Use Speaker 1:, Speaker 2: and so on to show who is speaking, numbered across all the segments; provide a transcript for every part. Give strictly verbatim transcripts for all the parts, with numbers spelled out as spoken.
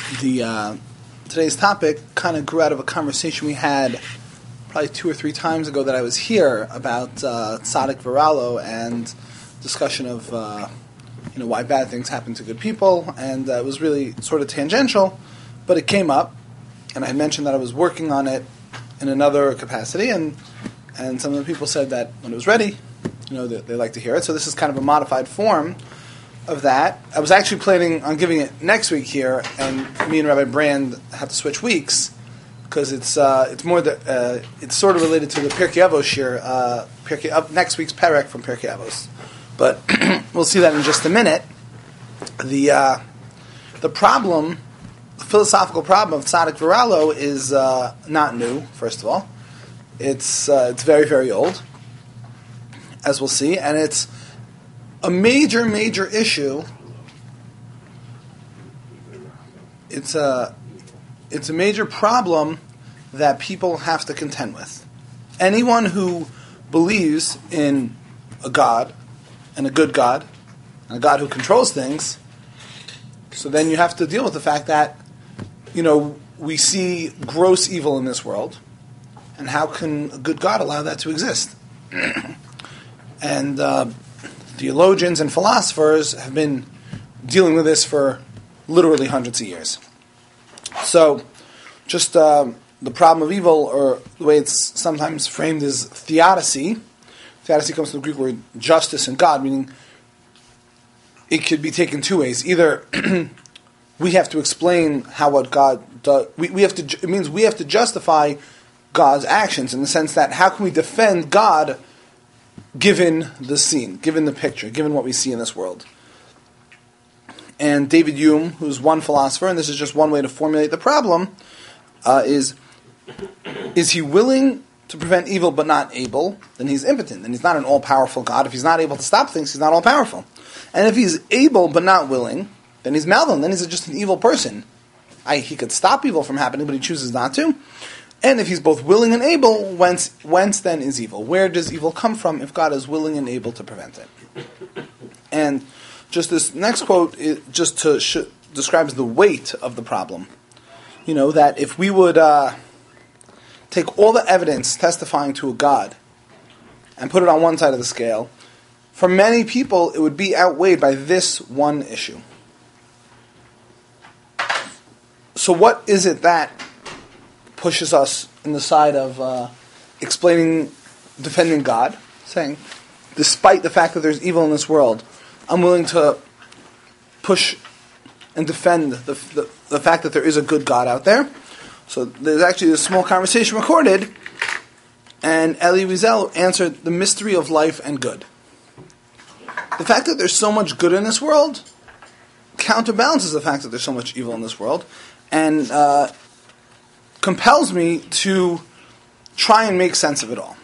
Speaker 1: the uh, today's topic kind of grew out of a conversation we had probably two or three times ago that I was here about uh, Tzaddik Viralo and discussion of uh, you know why bad things happen to good people, and uh, it was really sort of tangential, but it came up, and I had mentioned that I was working on it in another capacity, and and some of the people said that when it was ready, you know, they, they like to hear it. So this is kind of a modified form of that. I was actually planning on giving it next week here, and me and Rabbi Brand have to switch weeks because it's uh, it's more the uh, it's sort of related to the Pirkei Avos shir, uh, Pirkei, uh, next week's Perek from Pirkei Avos, but we'll see that in just a minute. The uh, the problem, the philosophical problem of Tzaddik Viralo is uh, not new. First of all, it's uh, it's very very old, as we'll see, and it's a major, major issue. It's a, it's a major problem that people have to contend with. Anyone who believes in a God, and a good God, and a God who controls things, so then you have to deal with the fact that, you know, we see gross evil in this world, and how can a good God allow that to exist? and, uh, theologians and philosophers have been dealing with this for literally hundreds of years. So, just um, the problem of evil, or the way it's sometimes framed, is theodicy. Theodicy comes from the Greek word justice and God, meaning it could be taken two ways. Either we have to explain how what God does. We, we have to. It means we have to justify God's actions in the sense that how can we defend God given the scene, given the picture, given what we see in this world. And David Hume, who's one philosopher, and this is just one way to formulate the problem, uh, is, is he willing to prevent evil but not able? Then he's impotent. Then he's not an all-powerful God. If he's not able to stop things, he's not all-powerful. And if he's able but not willing, then he's Malvin. Then he's just an evil person. I, he could stop evil from happening, but he chooses not to. And if he's both willing and able, whence, whence then is evil? Where does evil come from if God is willing and able to prevent it? And just this next quote, it just to sh- describes the weight of the problem. You know, that if we would uh, take all the evidence testifying to a God and put it on one side of the scale, for many people it would be outweighed by this one issue. So what is it that pushes us in the side of uh, explaining, defending God, saying, despite the fact that there's evil in this world, I'm willing to push and defend the, the, the fact that there is a good God out there. So there's actually a small conversation recorded, and Elie Wiesel answered the mystery of life and good. The fact that there's so much good in this world counterbalances the fact that there's so much evil in this world, and uh, compels me to try and make sense of it all.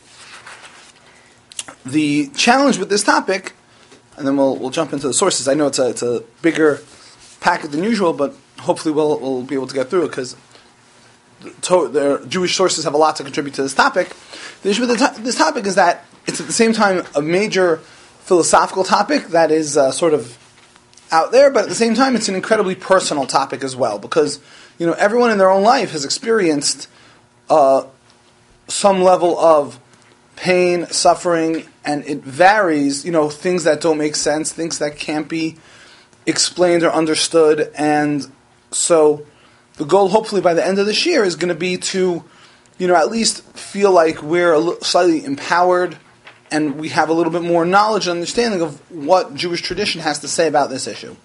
Speaker 1: The challenge with this topic, and then we'll we'll jump into the sources. I know it's a it's a bigger packet than usual, but hopefully we'll we'll be able to get through it because the, to, the Jewish sources have a lot to contribute to this topic. The issue with the to- this topic is that it's at the same time a major philosophical topic that is uh, sort of out there, but at the same time it's an incredibly personal topic as well, because you know everyone in their own life has experienced uh, some level of pain, suffering, and it varies, you know, things that don't make sense, things that can't be explained or understood, and so the goal, hopefully, by the end of this year is going to be to, you know, at least feel like we're a little, slightly empowered and we have a little bit more knowledge and understanding of what Jewish tradition has to say about this issue.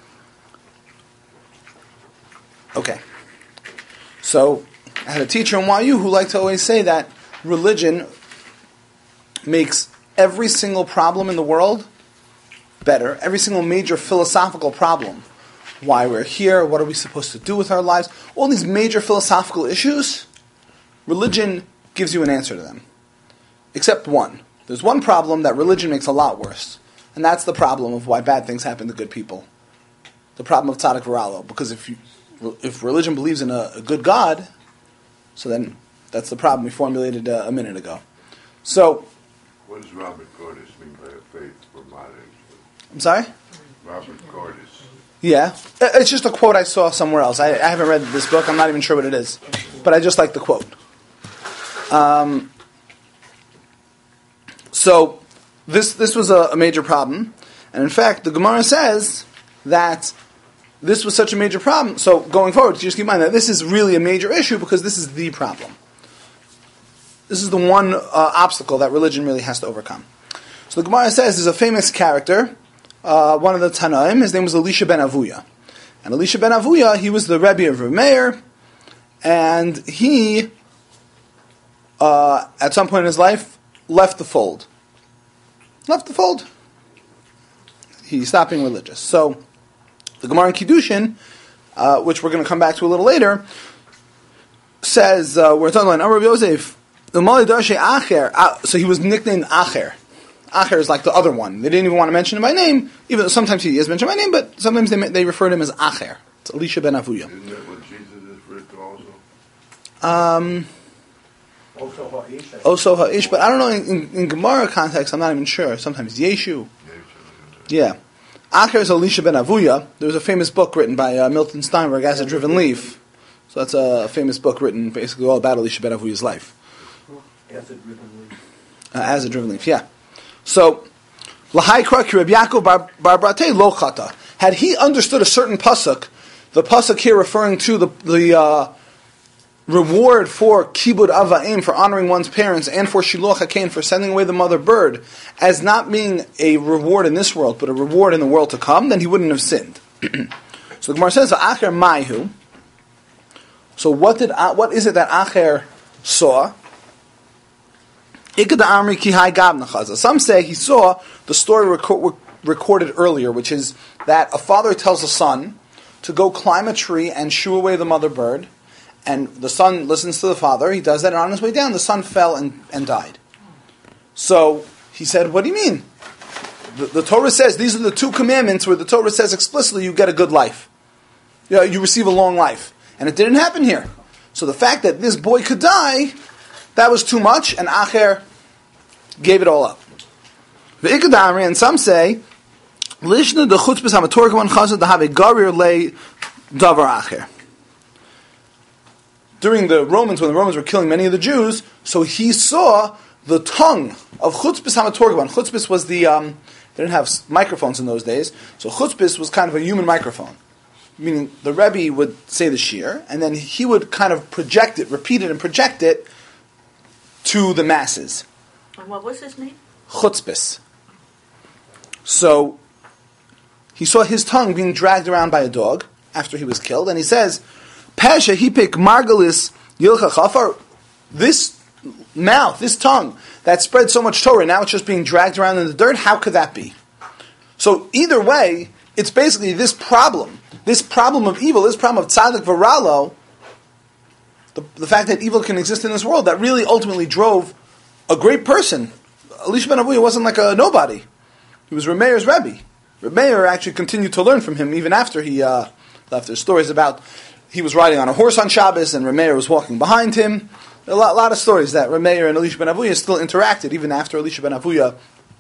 Speaker 1: Okay. So, I had a teacher in Y U who liked to always say that religion makes every single problem in the world better, every single major philosophical problem. Why we're here, what are we supposed to do with our lives, all these major philosophical issues, religion gives you an answer to them. Except one. There's one problem that religion makes a lot worse, and that's the problem of why bad things happen to good people. The problem of Tzaddik Viralo. Because if you, if religion believes in a, a good God, so then that's the problem we formulated uh, a minute ago. So,
Speaker 2: what does Robert Cordis mean by a faith for modern?
Speaker 1: I'm sorry?
Speaker 2: Robert Cordis.
Speaker 1: Yeah. It's just a quote I saw somewhere else. I, I haven't read this book. I'm not even sure what it is. But I just like the quote. Um, so, this this was a, a major problem. And in fact, the Gemara says that this was such a major problem. So, going forward, just keep in mind that this is really a major issue because this is the problem. This is the one uh, obstacle that religion really has to overcome. So, the Gemara says there's a famous character, uh, one of the Tanaim. His name was Elisha ben Avuya. And Elisha ben Avuya, he was the Rebbe of Reb Meir, and he, uh, at some point in his life, left the fold. Left the fold. He stopped being religious. So, the Gemara in Kiddushin, uh, which we're going to come back to a little later, says, uh, we're talking about Amar Rabbi Yosef, so he was nicknamed Acher. Acher is like the other one. They didn't even want to mention him by name, even though sometimes he is mentioned by name, but sometimes they they refer to him as Acher. It's Elisha ben Avuya.
Speaker 2: Isn't that what Jesus is referred to also?
Speaker 1: Um, also Ha'ish, but I don't know, in, in, in Gemara context, I'm not even sure. Sometimes Yeshu. Yeah. Acher is Elisha ben Avuya. There was a famous book written by uh, Milton Steinberg, As a Driven Leaf. So that's a famous book written basically all about Elisha ben Avuya's life.
Speaker 3: As a Driven Leaf.
Speaker 1: Uh, As a Driven Leaf, yeah. So, Lahaikra ki Reb Yaakov bar Brate lo chata. Had he understood a certain pasuk, the pasuk here referring to the the uh, reward for kibud avaim, for honoring one's parents, and for shiloach hakein, for sending away the mother bird, as not being a reward in this world, but a reward in the world to come, then he wouldn't have sinned. So the Gemara says, "Acher maihu." So what did what is it that Acher saw? Some say he saw the story reco- recorded earlier, which is that a father tells a son to go climb a tree and shoo away the mother bird, and the son listens to the father. He does that, and on his way down, the son fell and, and died. So he said, "What do you mean? The, the Torah says these are the two commandments where the Torah says explicitly you get a good life, you know, you receive a long life, and it didn't happen here. So the fact that this boy could die." That was too much, and Acher gave it all up. And some say, Lishna de chutzpah hamatorkaman chazad to have a garir le davar Acher. During the Romans, when the Romans were killing many of the Jews, so he saw the tongue of chutzpah hamatorkaman. Chutzpah was the, um, they didn't have microphones in those days, so chutzpah was kind of a human microphone. Meaning the Rebbe would say the shir, and then he would kind of project it, repeat it and project it to the masses.
Speaker 4: And what was his name?
Speaker 1: Chutzpis. So, he saw his tongue being dragged around by a dog after he was killed, and he says, Pasha hipik margalis yilcha chafar. This mouth, this tongue, that spread so much Torah, now it's just being dragged around in the dirt. How could that be? So, either way, it's basically this problem, this problem of evil, this problem of tzaddik v'ralo, The, the fact that evil can exist in this world, that really ultimately drove a great person. Elisha ben Avuya wasn't like a nobody. He was Reb Meir's Rebbe. Reb Meir actually continued to learn from him even after he uh, left. There's stories about he was riding on a horse on Shabbos and Reb Meir was walking behind him. A lot, lot of stories that Reb Meir and Elisha ben Avuya still interacted even after Elisha ben Avuya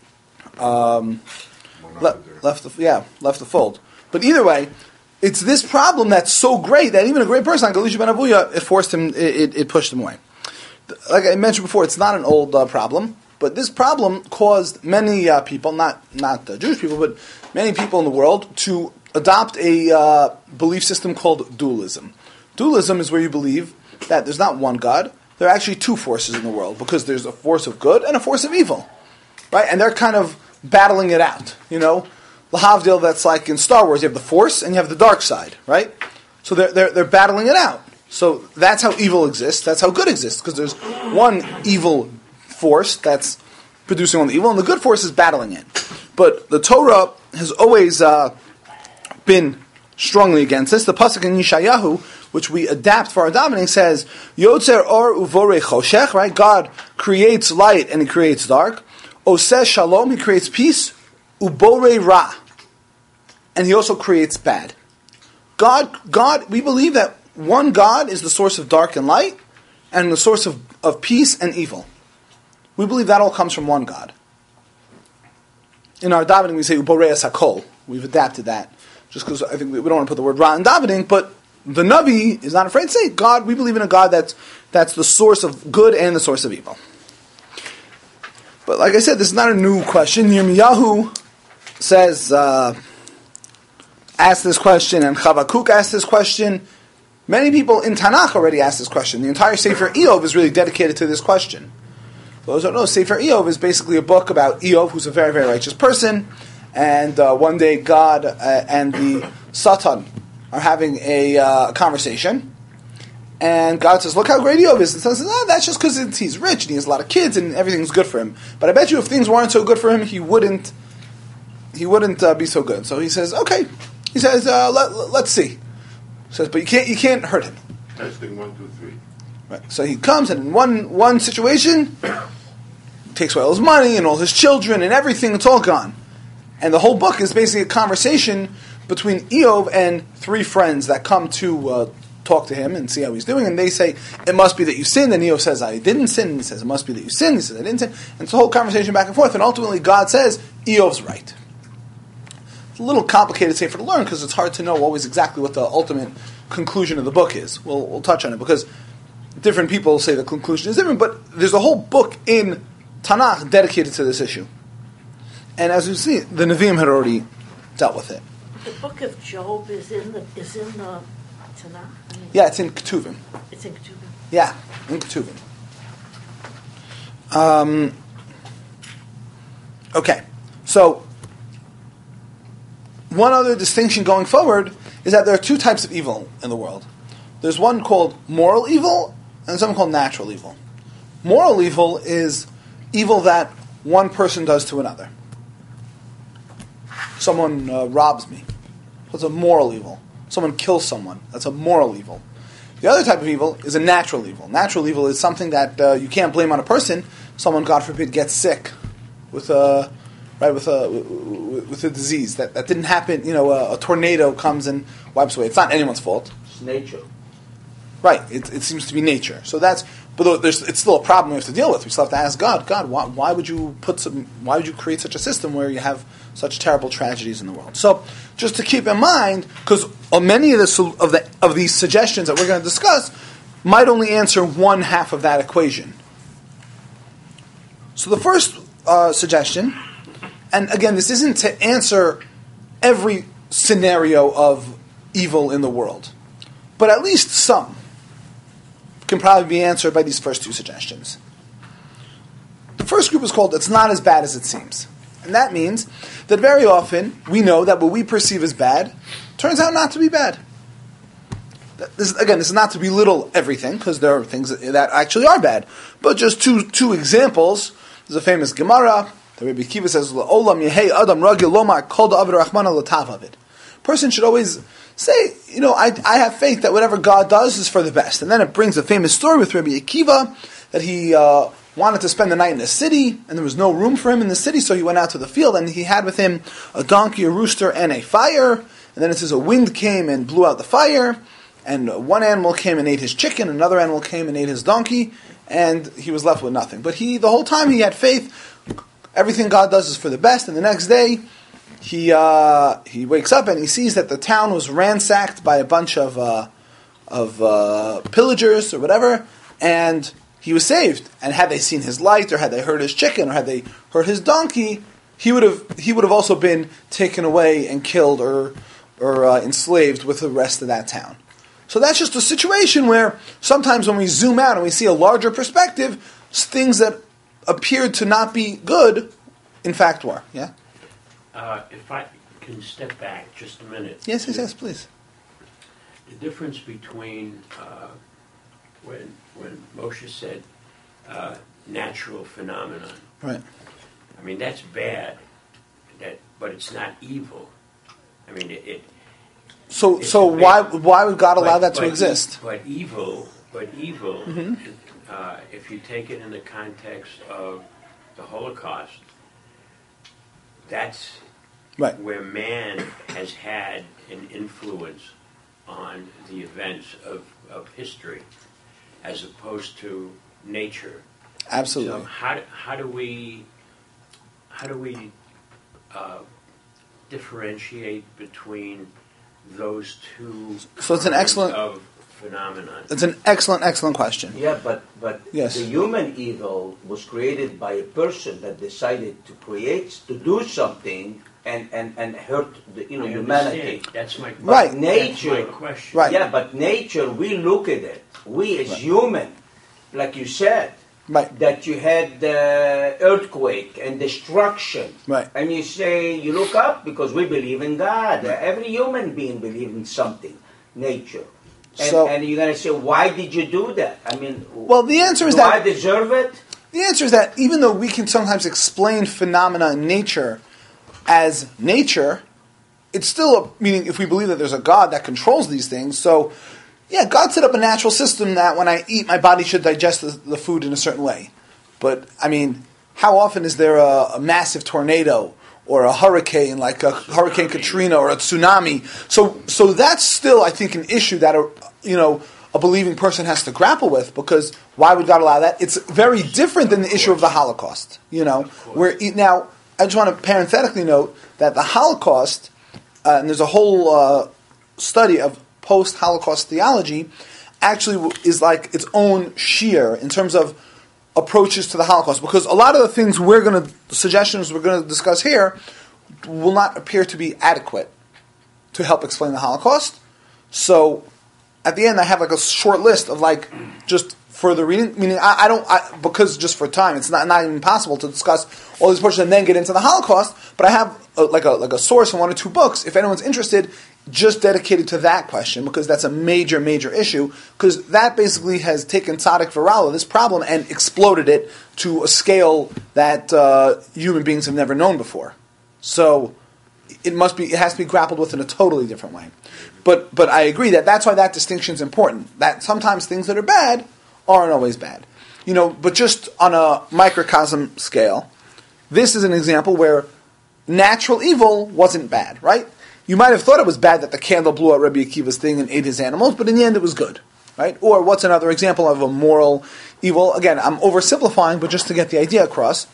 Speaker 1: um, le- left the yeah left the fold. But either way, it's this problem that's so great that even a great person like Elisha ben Avuya, it forced him, it, it pushed him away. Like I mentioned before, it's not an old uh, problem, but this problem caused many uh, people, not not uh, Jewish people, but many people in the world to adopt a uh, belief system called dualism. Dualism is where you believe that there's not one God, there are actually two forces in the world, because there's a force of good and a force of evil, right? And they're kind of battling it out, you know? Lahavdil, that's like in Star Wars, you have the Force and you have the dark side, right? So they're, they're, they're battling it out. So that's how evil exists, that's how good exists, because there's one evil force that's producing all the evil, and the good force is battling it. But the Torah has always uh, been strongly against this. The pasuk in Yeshayahu, which we adapt for our davening, says, Yotzer or uvore choshech, right? God creates light and He creates dark. Oseh shalom, He creates peace. Ubore ra, and He also creates bad. God, God, we believe that one God is the source of dark and light, and the source of, of peace and evil. We believe that all comes from one God. In our davening, we say Ubore es hakol. We've adapted that, just because I think we, we don't want to put the word ra in davening, but the Navi is not afraid to say, God, we believe in a God that's, that's the source of good and the source of evil. But like I said, this is not a new question. Yirmiyahu says, uh, asked this question, and Chavakuk asked this question. Many people in Tanakh already asked this question. The entire Sefer Eov is really dedicated to this question. For those who don't know, Sefer Eov is basically a book about Eov, who's a very, very righteous person, and uh, one day God uh, and the Satan are having a uh, conversation, and God says, look how great Eov is. And Satan says, oh, that's just because he's rich, and he has a lot of kids, and everything's good for him. But I bet you if things weren't so good for him, he wouldn't he wouldn't uh, be so good. So he says, okay. He says, uh, let, let's see. He says, but you can't you can't hurt him.
Speaker 2: Testing one, two, three.
Speaker 1: Right. So he comes, and in one one situation, takes away all his money and all his children and everything. It's all gone. And the whole book is basically a conversation between Eov and three friends that come to uh, talk to him and see how he's doing. And they say, it must be that you sinned. And Eov says, I didn't sin. And he says, it must be that you sinned. He says, I didn't sin. And it's a whole conversation back and forth. And ultimately, God says, Eov's right. It's a little complicated, say, for to learn, because it's hard to know always exactly what the ultimate conclusion of the book is. We'll, we'll touch on it, because different people say the conclusion is different, but there's a whole book in Tanakh dedicated to this issue. And as you see, the Nevi'im had already dealt with it.
Speaker 4: The book of Job is in the is in the Tanakh. I mean,
Speaker 1: Yeah, it's in Ketuvim.
Speaker 4: it's in Ketuvim.
Speaker 1: Yeah, in Ketuvim. Um, okay, so one other distinction going forward is that there are two types of evil in the world. There's one called moral evil and something called natural evil. Moral evil is evil that one person does to another. Someone uh, robs me. That's a moral evil. Someone kills someone. That's a moral evil. The other type of evil is a natural evil. Natural evil is something that uh, you can't blame on a person. Someone, God forbid, gets sick with a right with a with a disease that, that didn't happen. You know, a, a tornado comes and wipes away. It's not anyone's fault.
Speaker 3: It's nature.
Speaker 1: Right. It, it seems to be nature. So that's, but there's, it's still a problem we have to deal with. We still have to ask God, God, why, why would you put some, why would you create such a system where you have such terrible tragedies in the world? So, just to keep in mind, because many of the of the of these suggestions that we're going to discuss might only answer one half of that equation. So, the first uh, suggestion, and again, this isn't to answer every scenario of evil in the world, but at least some can probably be answered by these first two suggestions. The first group is called, it's not as bad as it seems. And that means that very often we know that what we perceive as bad turns out not to be bad. This, again, this is not to belittle everything, because there are things that, that actually are bad. But just two two examples. There's a famous Gemara. The Rebbe Kiva says, "Olam yehei adam ragil lomar kol da'avid rachmana l'tav avid." Person should always say, you know, I, I have faith that whatever God does is for the best. And then it brings a famous story with Rabbi Akiva that he uh, wanted to spend the night in the city, and there was no room for him in the city, so he went out to the field, and he had with him a donkey, a rooster, and a fire. And then it says a wind came and blew out the fire, and one animal came and ate his chicken, another animal came and ate his donkey, and he was left with nothing. But he, the whole time he had faith, everything God does is for the best, and the next day, He uh, he wakes up and he sees that the town was ransacked by a bunch of uh, of uh, pillagers or whatever, and he was saved. And had they seen his light, or had they heard his chicken, or had they heard his donkey, he would have he would have also been taken away and killed or or uh, enslaved with the rest of that town. So that's just a situation where sometimes when we zoom out and we see a larger perspective, things that appeared to not be good, in fact, were. Yeah.
Speaker 5: Uh, if I can step back just a minute.
Speaker 1: Yes, yes, yes, please.
Speaker 5: The difference between uh, when when Moshe said uh, natural phenomenon.
Speaker 1: Right.
Speaker 5: I mean, that's bad, that, but it's not evil. I mean, it. it
Speaker 1: so so why why would God allow
Speaker 5: but,
Speaker 1: that to
Speaker 5: but
Speaker 1: exist?
Speaker 5: E- but evil, but evil.
Speaker 1: Mm-hmm.
Speaker 5: Uh, if you take it in the context of the Holocaust, that's
Speaker 1: right.
Speaker 5: where man has had an influence on the events of, of history, as opposed to nature.
Speaker 1: Absolutely.
Speaker 5: So how how do we how do we uh, differentiate between those two
Speaker 1: So it's an
Speaker 5: kinds
Speaker 1: excellent-
Speaker 5: of phenomenon?
Speaker 1: It's an excellent, excellent question.
Speaker 3: Yeah, but but
Speaker 1: Yes.
Speaker 3: the human evil was created by a person that decided to create, to do something and, and, and hurt the you know
Speaker 5: I
Speaker 3: humanity.
Speaker 5: understand. That's my
Speaker 1: Right.
Speaker 5: That's
Speaker 3: Nature,
Speaker 5: my question.
Speaker 1: Right.
Speaker 3: yeah, but nature, we look at it. We as human, like you said,
Speaker 1: Right.
Speaker 3: that you had the earthquake and destruction.
Speaker 1: Right.
Speaker 3: And you say, you look up because we believe in God. Every human being believes in something, nature. And,
Speaker 1: So-
Speaker 3: and you're going to say, why did you do that? I mean,
Speaker 1: Well, the answer is
Speaker 3: do
Speaker 1: that
Speaker 3: I deserve it?
Speaker 1: the answer is that even though we can sometimes explain phenomena in nature as nature, it's still a, meaning if we believe that there's a God that controls these things. So, yeah, God set up a natural system that when I eat, my body should digest the, the food in a certain way. But I mean, how often is there a, a massive tornado or a hurricane, like a Hurricane Katrina or a tsunami? So, so that's still, I think, an issue that a you know a believing person has to grapple with, because why would God allow that? It's very different than the issue of the Holocaust. You know, where now I just want to parenthetically note that the Holocaust, uh, and there's a whole uh, study of post-Holocaust theology, actually is like its own sheer in terms of approaches to the Holocaust, because a lot of the things we're going to, the suggestions we're going to discuss here, will not appear to be adequate to help explain the Holocaust. So, at the end, I have like a short list of like just further reading. Meaning, I, I don't I, because just for time, it's not not even possible to discuss all these portions and then get into the Holocaust. But I have a, like a like a source in one or two books, if anyone's interested, just dedicated to that question, because that's a major major issue. Because that basically has taken Tzaddik Virala, this problem, and exploded it to a scale that uh, human beings have never known before. So it must be, it has to be grappled with in a totally different way. But but I agree that that's why that distinction is important. That sometimes things that are bad aren't always bad. You know, but just on a microcosm scale, this is an example where natural evil wasn't bad, right? You might have thought it was bad that the candle blew out Rabbi Akiva's thing and ate his animals, but in the end it was good, right? Or what's another example of a moral evil? Again, I'm oversimplifying, but just to get the idea across,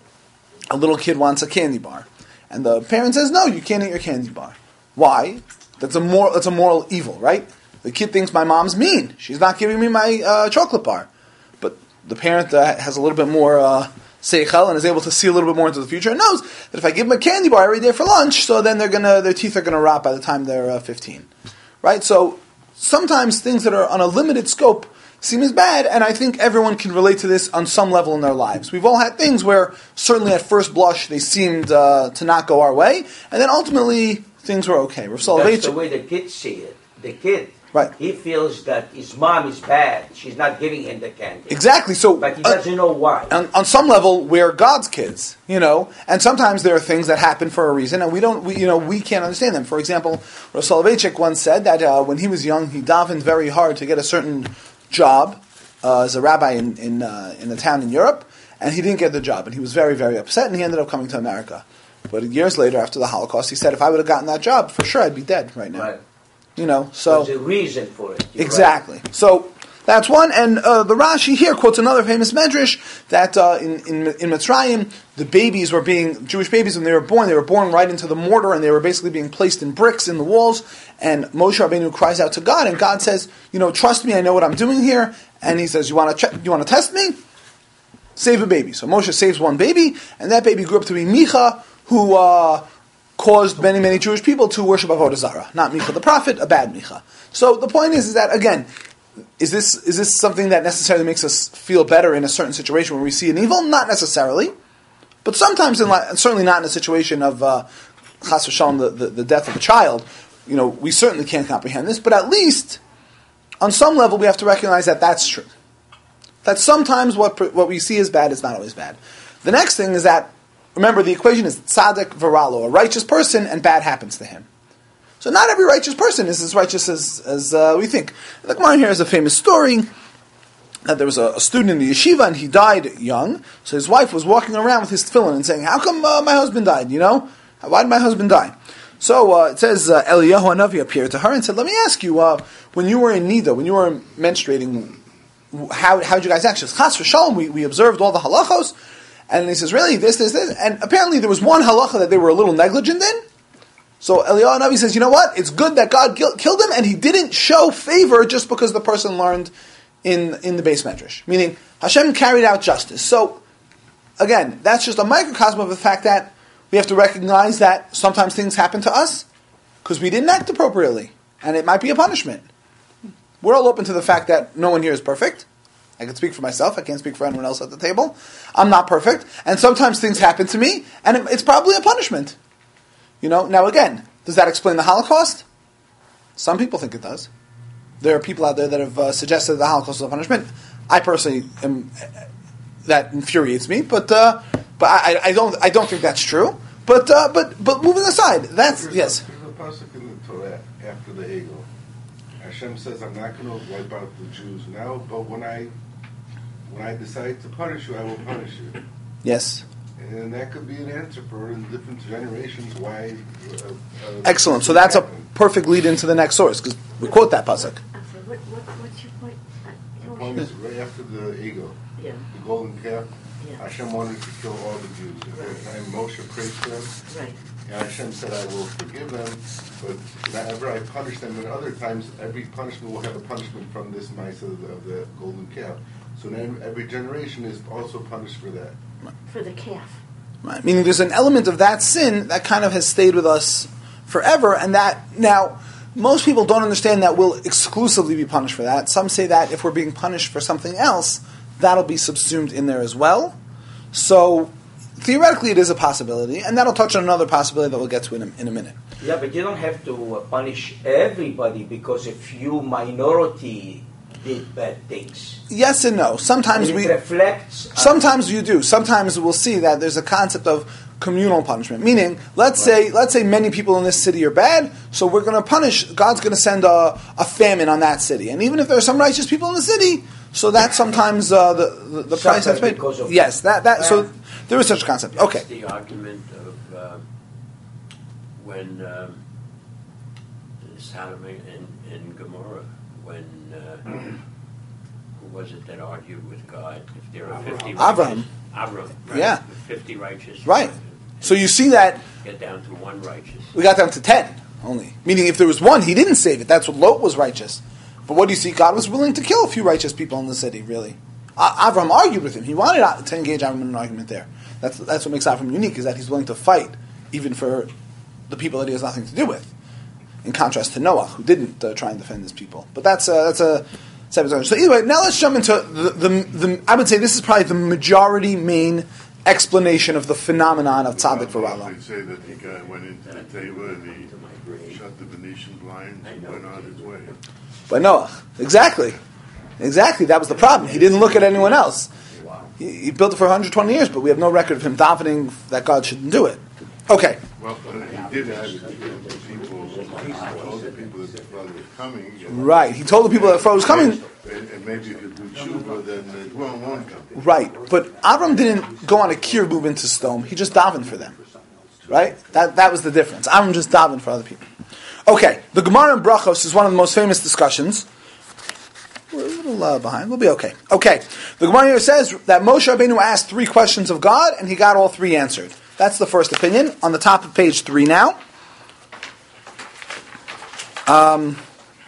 Speaker 1: a little kid wants a candy bar. And the parent says, no, you can't eat your candy bar. Why? That's a moral, that's a moral evil, right? The kid thinks my mom's mean. She's not giving me my uh, chocolate bar. But the parent uh, has a little bit more uh, seichel and is able to see a little bit more into the future and knows that if I give them a candy bar every day for lunch, so then they're gonna, their teeth are going to rot by the time they're uh, fifteen. Right? So sometimes things that are on a limited scope seem as bad, and I think everyone can relate to this on some level in their lives. We've all had things where certainly at first blush they seemed uh, to not go our way, and then ultimately things were okay. Rav
Speaker 3: That's the
Speaker 1: Soloveitchik,
Speaker 3: way the kids see it. The kid,
Speaker 1: right?
Speaker 3: he feels that his mom is bad. She's not giving him the candy.
Speaker 1: Exactly. So,
Speaker 3: But he
Speaker 1: uh,
Speaker 3: doesn't know why.
Speaker 1: on, on some level, we're God's kids, you know, and sometimes there are things that happen for a reason, and we don't, we, you know, we can't understand them. For example, Rav Soloveitchik once said that uh, when he was young, he davened very hard to get a certain job uh, as a rabbi in in, uh, in a town in Europe, and he didn't get the job, and he was very, very upset, and he ended up coming to America. But years later, after the Holocaust, he said, "If I would have gotten that job, for sure, I'd be dead right now."
Speaker 3: Right.
Speaker 1: You know, so
Speaker 3: There's a reason for it. You're
Speaker 1: exactly. So that's one, and uh, the Rashi here quotes another famous medrash that uh, in, in in Mitzrayim, the babies were being Jewish babies when they were born. They were born right into the mortar, and they were basically being placed in bricks in the walls. And Moshe Rabbeinu cries out to God, and God says, "You know, trust me. I know what I'm doing here." And He says, "You want to check? You want to test me? Save a baby." So Moshe saves one baby, and that baby grew up to be Micha, who uh, caused many, many Jewish people to worship Avodah Zarah. Not Micha the prophet, a bad Micha. So the point is, is that, again, is this is this something that necessarily makes us feel better in a certain situation where we see an evil? Not necessarily. But sometimes, in li- certainly not in a situation of uh, Chas v'shalom, the, the, the death of a child, you know, we certainly can't comprehend this, but at least, on some level, we have to recognize that that's true. That sometimes what what we see as bad is not always bad. The next thing is that, remember, the equation is tzaddik v'ralo, a righteous person, and bad happens to him. So not every righteous person is as righteous as, as uh, we think. The Gemara here has a famous story that there was a, a student in the yeshiva, and he died young, so his wife was walking around with his tefillin and saying, "How come uh, my husband died, you know? Why did my husband die?" So uh, it says, uh, Eliyahu Hanavi appeared to her and said, "Let me ask you, uh, when you were in Nida, when you were menstruating, how how did you guys act?" She says, "Chas v'shalom, we, we observed all the halachos." And he says, "Really, this, this, this?" And apparently there was one halacha that they were a little negligent in. So Eliyahu Navi says, you know what? It's good that God killed him, and he didn't show favor just because the person learned in, in the base medrash. Meaning, Hashem carried out justice. So, again, that's just a microcosm of the fact that we have to recognize that sometimes things happen to us because we didn't act appropriately, and it might be a punishment. We're all open to the fact that no one here is perfect. I can speak for myself. I can't speak for anyone else at the table. I'm not perfect, and sometimes things happen to me, and it, it's probably a punishment. You know, now again, does that explain the Holocaust? Some people think it does. There are people out there that have uh, suggested the Holocaust is a punishment. I personally am, that infuriates me, but uh, but I, I don't I don't think that's true. But uh, but but moving aside, that's
Speaker 2: There's
Speaker 1: yes.
Speaker 2: A, there's a pasuk in the Torah after the Egel. Hashem says, "I'm not going to wipe out the Jews now, but when I when I decide to punish you, I will punish you."
Speaker 1: Yes.
Speaker 2: And that could be an answer for in different generations why. Uh, uh,
Speaker 1: Excellent. So that's a perfect lead into the next source because we quote that pasuk.
Speaker 4: I'm sorry, what, what, what's your point? I
Speaker 2: The
Speaker 4: don't
Speaker 2: point is right after the Egel,
Speaker 4: Yeah,
Speaker 2: the golden calf.
Speaker 4: yeah,
Speaker 2: Hashem wanted to kill all the Jews. At that time, Moshe prayed for them,
Speaker 4: right.
Speaker 2: and Hashem said, "I will forgive them, but whenever I punish them, at other times, every punishment will have a punishment from this mice of the, of the golden calf. So then every generation is also punished for that."
Speaker 4: For the calf.
Speaker 1: Right. Meaning there's an element of that sin that kind of has stayed with us forever, and that now most people don't understand that we'll exclusively be punished for that. Some say that if we're being punished for something else, that'll be subsumed in there as well. So theoretically it is a possibility, and that'll touch on another possibility that we'll get to in a, in a minute.
Speaker 3: Yeah, but you don't have to uh, punish everybody because a few minority did bad things.
Speaker 1: Yes and no. Sometimes
Speaker 3: And it
Speaker 1: we
Speaker 3: reflects. uh,
Speaker 1: Sometimes you do. Sometimes we'll see that there's a concept of communal punishment. Meaning, let's say let's say many people in this city are bad, so we're going to punish. God's going to send a, a famine on that city, and even if there are some righteous people in the city, so that sometimes uh, the the, the price has paid.
Speaker 3: because of
Speaker 1: Yes, that that so there is such a concept. Okay,
Speaker 5: That's the argument of uh, when um, Sodom and, and Gomorrah, when uh, who was it that argued with God? If there are fifty
Speaker 1: Avraham.
Speaker 5: righteous, Avram, right?
Speaker 1: Yeah.
Speaker 5: If fifty righteous,
Speaker 1: Right. So you see that
Speaker 5: get down to one righteous.
Speaker 1: we got down to ten only. Meaning, if there was one, he didn't save it. That's what Lot was righteous. But what do you see? God was willing to kill a few righteous people in the city. Really, uh, Avraham argued with him. He wanted to engage Avraham in an argument there. That's that's what makes Avraham unique, is that he's willing to fight even for the people that he has nothing to do with. In contrast to Noah, who didn't uh, try and defend his people. But that's uh, that's a separate story. So anyway, now let's jump into the, the the. I would say this is probably the majority main explanation of the phenomenon of tzaddik v'ralo.
Speaker 2: They say that the guy went into the table and he shut the Venetian blinds and went on his way.
Speaker 1: By Noah, exactly, exactly. That was the problem. He didn't look at anyone else. He, he built it for one hundred twenty years, but we have no record of him davening that God shouldn't do it. Okay.
Speaker 2: Well, but he did have it to the people, he told the people that the flood was coming. And,
Speaker 1: Right. He told the people that the flood was coming.
Speaker 2: and, and maybe if you do tshuva, then the dwelling won't come.
Speaker 1: Right. But Avram didn't go on a kir move into Sodom. He just davened for them. Right? That that was the difference. Avram just davened for other people. Okay. The Gemara in Brachos is one of the most famous discussions. We're a little uh, behind. We'll be okay. Okay. The Gemara here says that Moshe Rabbeinu asked three questions of God, and he got all three answered. That's the first opinion. On the top of page three now. Um,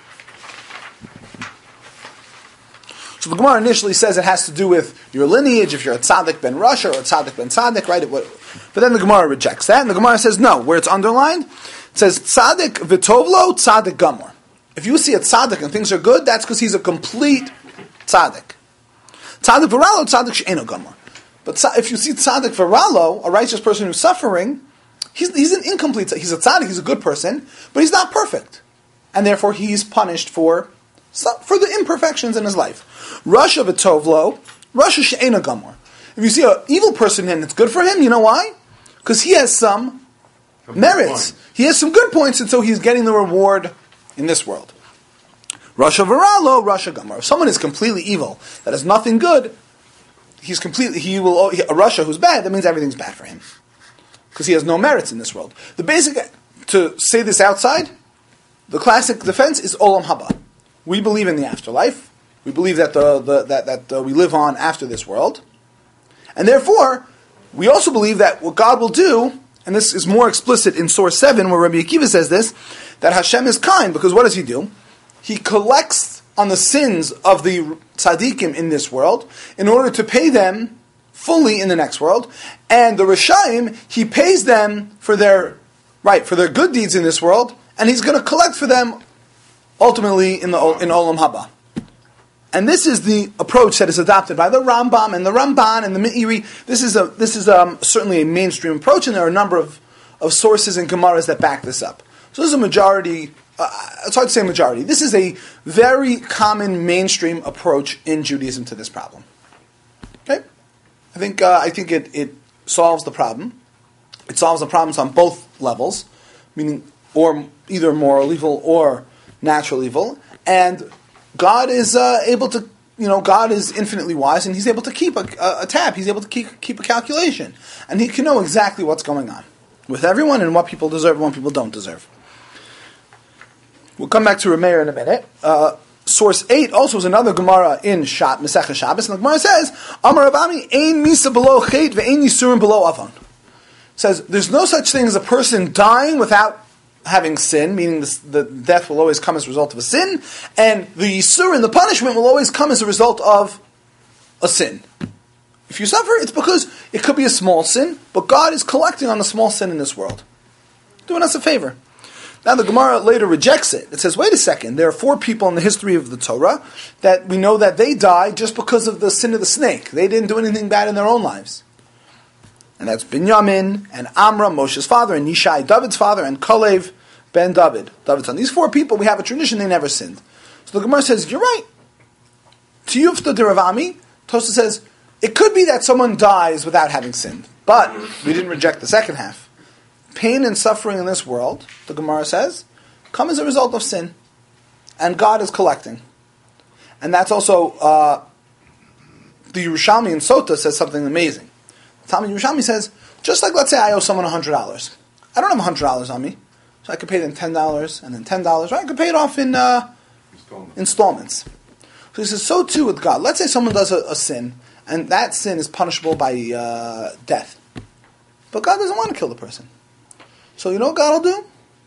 Speaker 1: so the Gemara initially says it has to do with your lineage, if you're a tzaddik ben Rasha or a tzaddik ben tzaddik, right? It would, but then the Gemara rejects that, and the Gemara says no. Where it's underlined, it says tzaddik v'tovlo tzaddik gamor. If you see a tzaddik and things are good, that's because he's a complete tzaddik. Tzaddik v'ralo, tzaddik she'eno gamor. But if you see tzaddik v'ralo, a righteous person who's suffering, he's, he's an incomplete, he's a tzaddik, he's a good person, but he's not perfect. And therefore he's punished for, for the imperfections in his life. Rasha v'tovlo, Rasha she'ena gamor. If you see an evil person and it's good for him, you know why? Because he has some merits. He has some good points, and so he's getting the reward in this world. Rasha v'ralo, Rasha gamor. If someone is completely evil, that has nothing good, he's completely, he will, a Rasha who's bad, that means everything's bad for him. Because he has no merits in this world. The basic, to say this outside, the classic defense is Olam Haba. We believe in the afterlife. We believe that the, the that, that uh, we live on after this world. And therefore, we also believe that what God will do, and this is more explicit in source seven, where Rabbi Akiva says this, that Hashem is kind, because what does He do? He collects on the sins of the tzaddikim in this world in order to pay them fully in the next world, and the Rishayim, He pays them for their right for their good deeds in this world, and He's going to collect for them ultimately in the in Olam Haba. And this is the approach that is adopted by the Rambam and the Ramban and the Meiri. This is a this is um, certainly a mainstream approach, and there are a number of, of sources and Gemaras that back this up. So this is a majority. Uh, it's hard to say majority. This is a very common mainstream approach in Judaism to this problem. Okay, I think uh, I think it, it solves the problem. It solves the problems on both levels, meaning or either moral evil or natural evil, and God is uh, able to, you know, God is infinitely wise, and He's able to keep a, a, a tab. He's able to keep keep a calculation, and He can know exactly what's going on with everyone and what people deserve and what people don't deserve. We'll come back to Rameir in a minute. Uh, source eight also is another Gemara in Shat, Masechah Shabbos, and the Gemara says, Amar Rabami, Ein Misa below Chet ve'ein Yisurim below Avon. Says, there's no such thing as a person dying without having sin, meaning the, the death will always come as a result of a sin, and the Yisurim, the punishment, will always come as a result of a sin. If you suffer, it's because it could be a small sin, but God is collecting on the small sin in this world. Doing us a favor. Now the Gemara later rejects it. It says, wait a second, there are four people in the history of the Torah that we know that they died just because of the sin of the snake. They didn't do anything bad in their own lives. And that's Binyamin, and Amram, Moshe's father, and Yishai, David's father, and Kalev, Ben David, David's son. These four people, we have a tradition, they never sinned. So the Gemara says, you're right. Tiyufta de Ravami, Tosa says, it could be that someone dies without having sinned. But we didn't reject the second half. Pain and suffering in this world, the Gemara says, come as a result of sin. And God is collecting. And that's also, uh, the Yerushalmi in Sota says something amazing. The Talmud Yerushalmi says, just like, let's say I owe someone one hundred dollars. I don't have one hundred dollars on me. So I could pay them ten dollars and then ten dollars. Right? I could pay it off in uh, installments. installments. So he says, so too with God. Let's say someone does a, a sin, and that sin is punishable by uh, death. But God doesn't want to kill the person. So you know what God will do?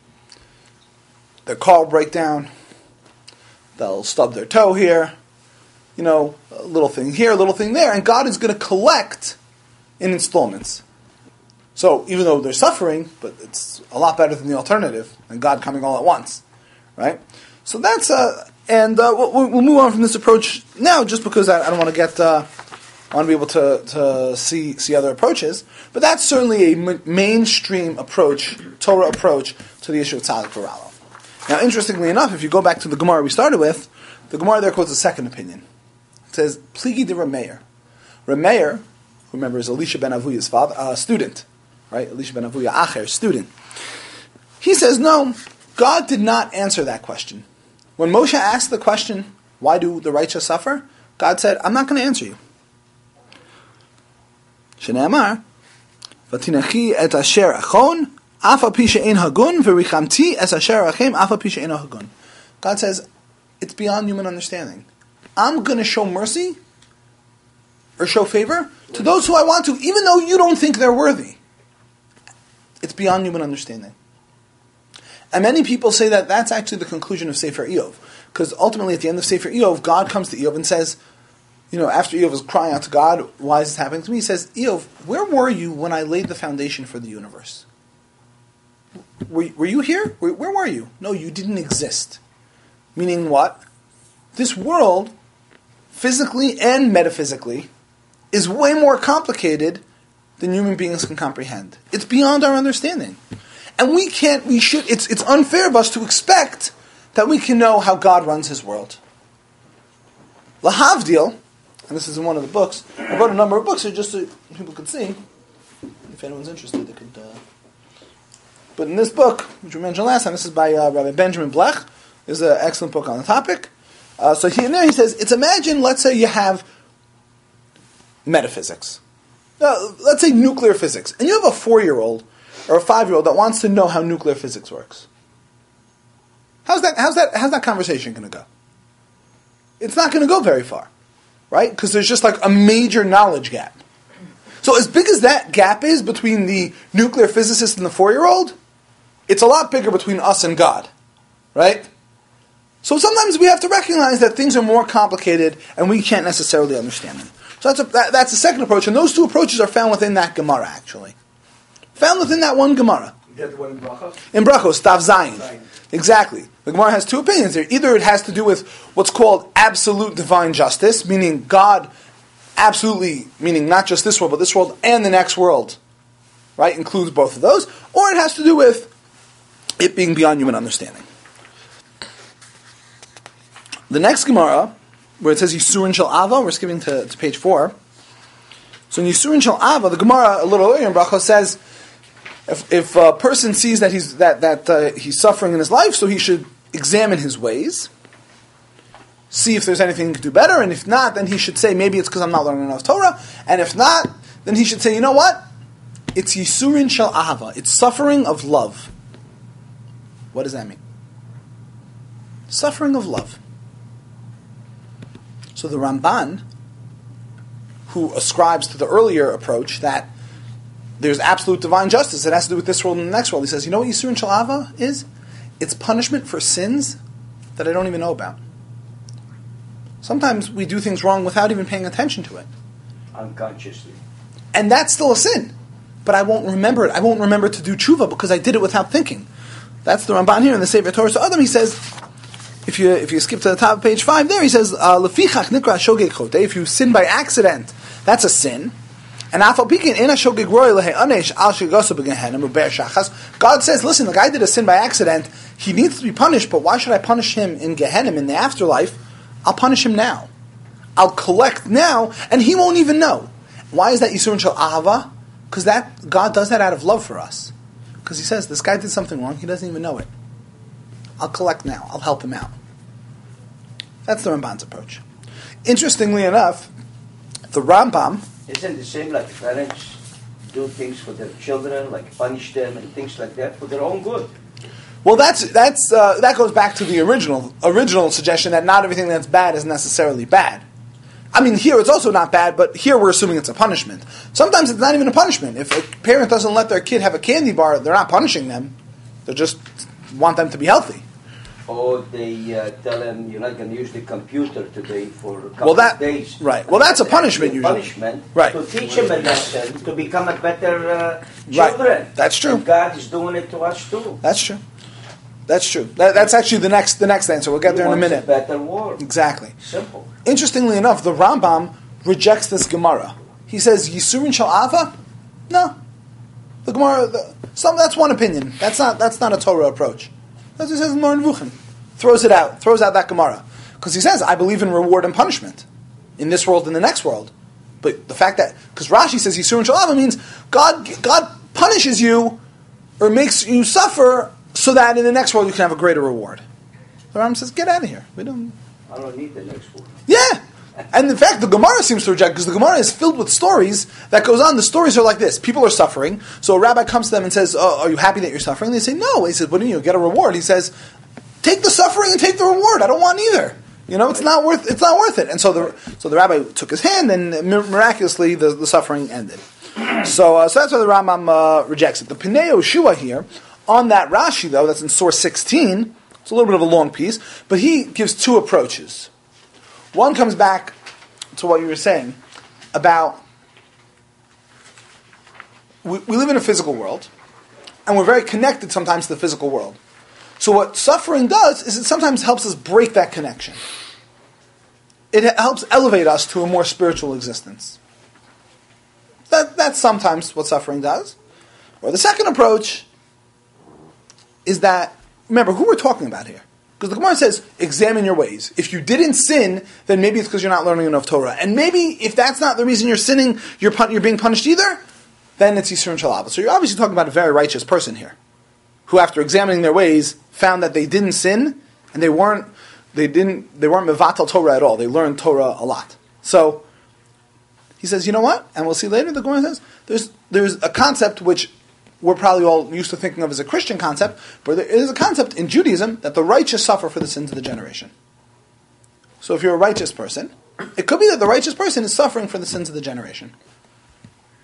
Speaker 1: Their car will break down. They'll stub their toe here. You know, a little thing here, a little thing there. And God is going to collect in installments. So even though they're suffering, but it's a lot better than the alternative, than God coming all at once. Right? So that's, uh, and uh, we'll, we'll move on from this approach now, just because I, I don't want to get, uh, I want to be able to, to see see other approaches. But that's certainly a m- mainstream approach, Torah approach, to the issue of Tzaddik V'Ralo. Now, interestingly enough, if you go back to the Gemara we started with, the Gemara there quotes a second opinion. It says, Pligi de Rameir. Rameir, remember, is Elisha ben Avuya's father, uh, student. Right? Elisha ben Avuya Acher, student. He says, no, God did not answer that question. When Moshe asked the question, why do the righteous suffer? God said, I'm not going to answer you. Shneamar, Vatinachi et asher achon, afa pi she'en hagun, v'richamti es asher achem, afa pi she'en hagun. God says, it's beyond human understanding. I'm going to show mercy, or show favor, to those who I want to, even though you don't think they're worthy. It's beyond human understanding. And many people say that that's actually the conclusion of Sefer Eov. Because ultimately, at the end of Sefer Eov, God comes to Eov and says, you know, after Eov was crying out to God, why is this happening to me? He says, Eov, where were you when I laid the foundation for the universe? Were, were you here? Where, where were you? No, you didn't exist. Meaning what? This world, physically and metaphysically, is way more complicated than human beings can comprehend. It's beyond our understanding. And we can't, we should, it's, it's unfair of us to expect that we can know how God runs His world. Lahavdil, and this is in one of the books, I wrote a number of books here just so people could see. If anyone's interested, they could. Uh... But in this book, which we mentioned last time, this is by uh, Rabbi Benjamin Blech. This is an excellent book on the topic. Uh, so he, in there he says, it's imagine, let's say you have metaphysics. Uh, let's say nuclear physics. And you have a four-year-old or a five-year-old that wants to know how nuclear physics works. How's that, how's that, how's that conversation going to go? It's not going to go very far. Right? Because there's just like a major knowledge gap. So as big as that gap is between the nuclear physicist and the four-year-old, it's a lot bigger between us and God, right? So sometimes we have to recognize that things are more complicated and we can't necessarily understand them. So that's a, that, that's the second approach, and those two approaches are found within that Gemara, actually. Found within that one Gemara.
Speaker 6: You get the one in Brachos?
Speaker 1: In Brachos, Tav Zayin.
Speaker 6: Zayin.
Speaker 1: Exactly. The Gemara has two opinions there. Either it has to do with what's called absolute divine justice, meaning God absolutely, meaning not just this world, but this world and the next world, right, includes both of those, or it has to do with it being beyond human understanding. The next Gemara, where it says Yisurin Shel Ava, we're skipping to, to page four. So in Yisurin Shel Ava, the Gemara a little earlier in Brachos says, if, if a person sees that he's that that uh, he's suffering in his life, so he should examine his ways, see if there's anything he can do better, and if not, then he should say, maybe it's because I'm not learning enough Torah, and if not, then he should say, you know what? It's Yisurin Shel Ava. It's suffering of love. What does that mean? Suffering of love. So the Ramban, who ascribes to the earlier approach that there's absolute divine justice, it has to do with this world and the next world, he says, you know what Yisurin Shel Ava is? It's punishment for sins that I don't even know about. Sometimes we do things wrong without even paying attention to it.
Speaker 3: Unconsciously.
Speaker 1: And that's still a sin. But I won't remember it. I won't remember to do tshuva because I did it without thinking. That's the Ramban here in the Sefer Torah. So Adam, he says, if you if you skip to the top of page five there, he says, Lefichach nikra shogeg chote. If you sin by accident, that's a sin. And afal pikin ena shogeg roy lehe'anesh al shegaso b'gehenim uber shachas. God says, listen, the guy did a sin by accident. He needs to be punished, but why should I punish him in Gehenim, in the afterlife? I'll punish him now. I'll collect now, and he won't even know. Why is that Yisurin Shel Ahava? Because that God does that out of love for us. Because he says, this guy did something wrong, he doesn't even know it. I'll collect now. I'll help him out. That's the Ramban's approach. Interestingly enough, the Rambam...
Speaker 3: Isn't the same like parents do things for their children, like punish them and things like that, for their own good?
Speaker 1: Well, that's that's uh, that goes back to the original original suggestion that not everything that's bad is necessarily bad. I mean, here it's also not bad, but here we're assuming it's a punishment. Sometimes it's not even a punishment. If a parent doesn't let their kid have a candy bar, they're not punishing them. They just want them to be healthy.
Speaker 3: Or they uh, tell them you're not going to use the computer today for a couple
Speaker 1: well, that,
Speaker 3: of days.
Speaker 1: Right. Well, that's a punishment usually.
Speaker 3: Punishment.
Speaker 1: Right.
Speaker 3: To teach them a lesson, to become a better uh, children.
Speaker 1: Right. That's true.
Speaker 3: And God is doing it to us too.
Speaker 1: That's true. That's true. That, that's actually the next the next answer. We'll get
Speaker 3: He
Speaker 1: there in a
Speaker 3: wants
Speaker 1: minute.
Speaker 3: A better world.
Speaker 1: Exactly.
Speaker 3: Simple.
Speaker 1: Interestingly enough, the Rambam rejects this Gemara. He says Yisurin Shel Ava. No, the Gemara. The, some that's one opinion. That's not that's not a Torah approach. That's what he says in Moreh Nevuchim. Throws it out. Throws out that Gemara because he says I believe in reward and punishment in this world and the next world. But the fact that because Rashi says Yisurin Shel Ava means God God punishes you or makes you suffer, so that in the next world you can have a greater reward. The Rambam says, get out of here. We don't...
Speaker 3: I don't need the next world.
Speaker 1: Yeah! And in fact, the Gemara seems to reject, because the Gemara is filled with stories that goes on. The stories are like this. People are suffering, so a rabbi comes to them and says, oh, are you happy that you're suffering? They say, no. He says, what do you get a reward? He says, take the suffering and take the reward. I don't want either. You know, it's not worth it's not worth it. And so the so the rabbi took his hand, and miraculously the, the suffering ended. So, uh, so that's why the Rambam uh, rejects it. The Pnei Yoshua here, on that Rashi, though, that's in source sixteen, it's a little bit of a long piece, but he gives two approaches. One comes back to what you were saying about we, we live in a physical world, and we're very connected sometimes to the physical world. So what suffering does is it sometimes helps us break that connection. It helps elevate us to a more spiritual existence. That, that's sometimes what suffering does. Or the second approach is that, remember, who we're talking about here? Because the Gemara says, examine your ways. If you didn't sin, then maybe it's because you're not learning enough Torah. And maybe if that's not the reason you're sinning, you're, pun- you're being punished either, then it's Yisurin Shel Ava. So you're obviously talking about a very righteous person here, who after examining their ways, found that they didn't sin, and they weren't, they didn't, they weren't mevatel Torah at all. They learned Torah a lot. So, he says, you know what? And we'll see later, the Gemara says, there's there's a concept which we're probably all used to thinking of as a Christian concept, but there is a concept in Judaism that the righteous suffer for the sins of the generation. So if you're a righteous person, it could be that the righteous person is suffering for the sins of the generation.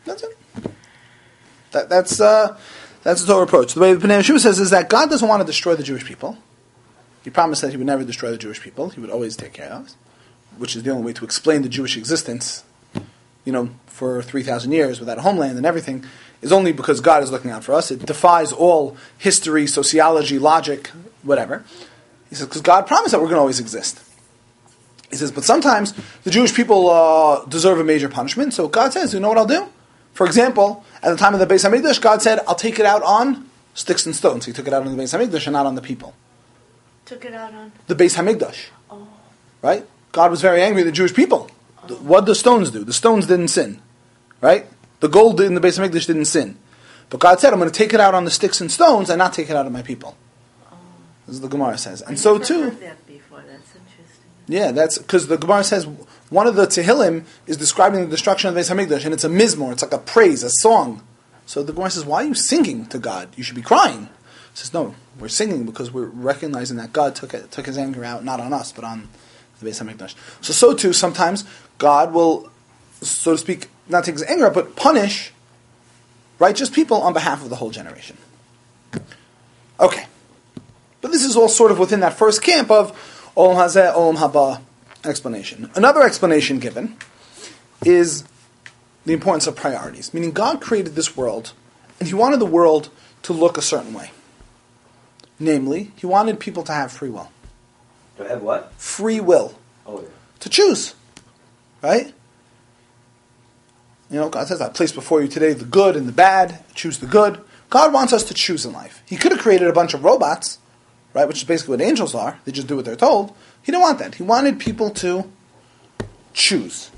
Speaker 1: That's it. That, that's uh, that's the Torah approach. The way the Pnei Yeshua says is that God doesn't want to destroy the Jewish people. He promised that He would never destroy the Jewish people. He would always take care of us, which is the only way to explain the Jewish existence, you know, for three thousand years without a homeland and everything, is only because God is looking out for us. It defies all history, sociology, logic, whatever. He says, because God promised that we're going to always exist. He says, but sometimes the Jewish people uh, deserve a major punishment, so God says, you know what I'll do? For example, at the time of the Beis HaMikdash, God said, I'll take it out on sticks and stones. He took it out on the Beis HaMikdash and not on the people.
Speaker 4: Took it out on?
Speaker 1: The Beis HaMikdash.
Speaker 4: Oh.
Speaker 1: Right? God was very angry at the Jewish people. Oh. What did the stones do? The stones didn't sin. Right? The gold in the Beis HaMikdash didn't sin. But God said, I'm going to take it out on the sticks and stones and not take it out on my people. Oh. This is what the Gemara says. And
Speaker 4: I
Speaker 1: so
Speaker 4: never
Speaker 1: too...
Speaker 4: heard that before. That's interesting.
Speaker 1: Yeah, that's because the Gemara says one of the Tehillim is describing the destruction of the Beis HaMikdash, and it's a mizmor, it's like a praise, a song. So the Gemara says, why are you singing to God? You should be crying. He says, no, we're singing because we're recognizing that God took it, took His anger out, not on us, but on the Beis HaMikdash. So, so too, sometimes God will, so to speak, not take His anger out, but punish righteous people on behalf of the whole generation. Okay. But this is all sort of within that first camp of Olam Hazeh, Olam Haba explanation. Another explanation given is the importance of priorities. Meaning God created this world, and He wanted the world to look a certain way. Namely, He wanted people to have free will.
Speaker 3: To have what?
Speaker 1: Free will.
Speaker 3: Oh, yeah.
Speaker 1: To choose. Right? You know, God says, I place before you today the good and the bad. Choose the good. God wants us to choose in life. He could have created a bunch of robots, right, which is basically what angels are. They just do what they're told. He didn't want that. He wanted people to choose.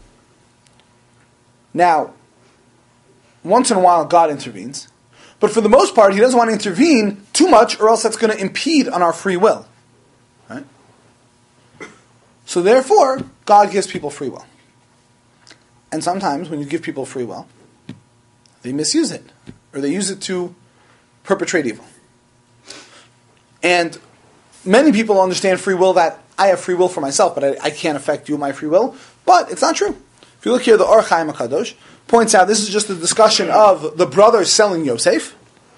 Speaker 1: Now, once in a while, God intervenes. But for the most part, He doesn't want to intervene too much, or else that's going to impede on our free will. Right? So therefore, God gives people free will. And sometimes, when you give people free will, they misuse it. Or they use it to perpetrate evil. And many people understand free will that I have free will for myself, but I, I can't affect you with my free will. But it's not true. If you look here, the Or Chaim HaKadosh points out this is just a discussion of the brothers selling Yosef.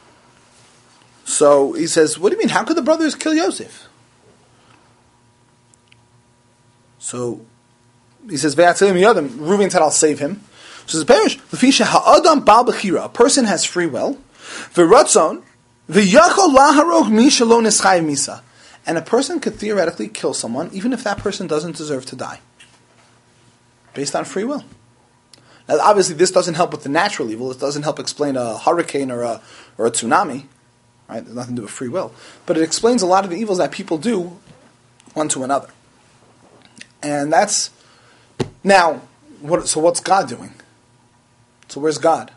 Speaker 1: So he says, what do you mean? How could the brothers kill Yosef? So he says, Reuven said, I'll save him. So he says, Perish, Lefisha ha'adam bal bechira, a person has free will. V'ratzon, v'yachol laharog mi shelo nischayv misa. And a person could theoretically kill someone, even if that person doesn't deserve to die. Based on free will. Now, obviously, this doesn't help with the natural evil. It doesn't help explain a hurricane or a or a tsunami. Right? There's nothing to do with free will. But it explains a lot of the evils that people do one to another. And that's... Now, what, so what's God doing? So where's God?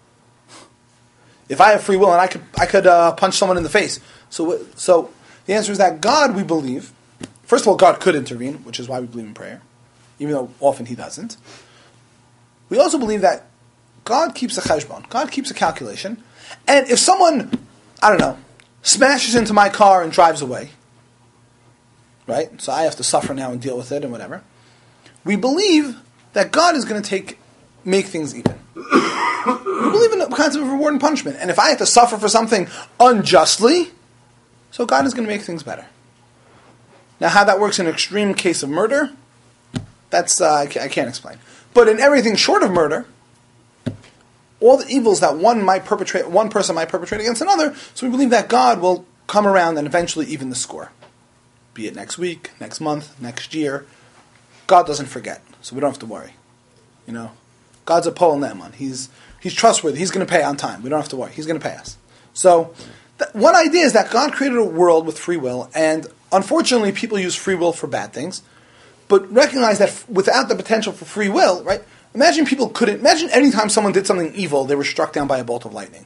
Speaker 1: If I have free will and I could I could uh, punch someone in the face. So so the answer is that God, we believe... First of all, God could intervene, which is why we believe in prayer. Even though often He doesn't. We also believe that God keeps a cheshbon. God keeps a calculation. And if someone, I don't know, smashes into my car and drives away, right? So I have to suffer now and deal with it and whatever. We believe that God is going to take, make things even. We believe in the concept of reward and punishment. And if I have to suffer for something unjustly, so God is going to make things better. Now how that works in an extreme case of murder, that's uh, I can't explain. But in everything short of murder, all the evils that one might perpetrate, one person might perpetrate against another, so we believe that God will come around and eventually even the score. Be it next week, next month, next year. God doesn't forget, so we don't have to worry. You know, God's a Pol Ne'eman. He's He's trustworthy. He's going to pay on time. We don't have to worry. He's going to pay us. So, th- one idea is that God created a world with free will, and unfortunately, people use free will for bad things. But recognize that f- without the potential for free will, right? Imagine people couldn't, imagine any time someone did something evil, they were struck down by a bolt of lightning.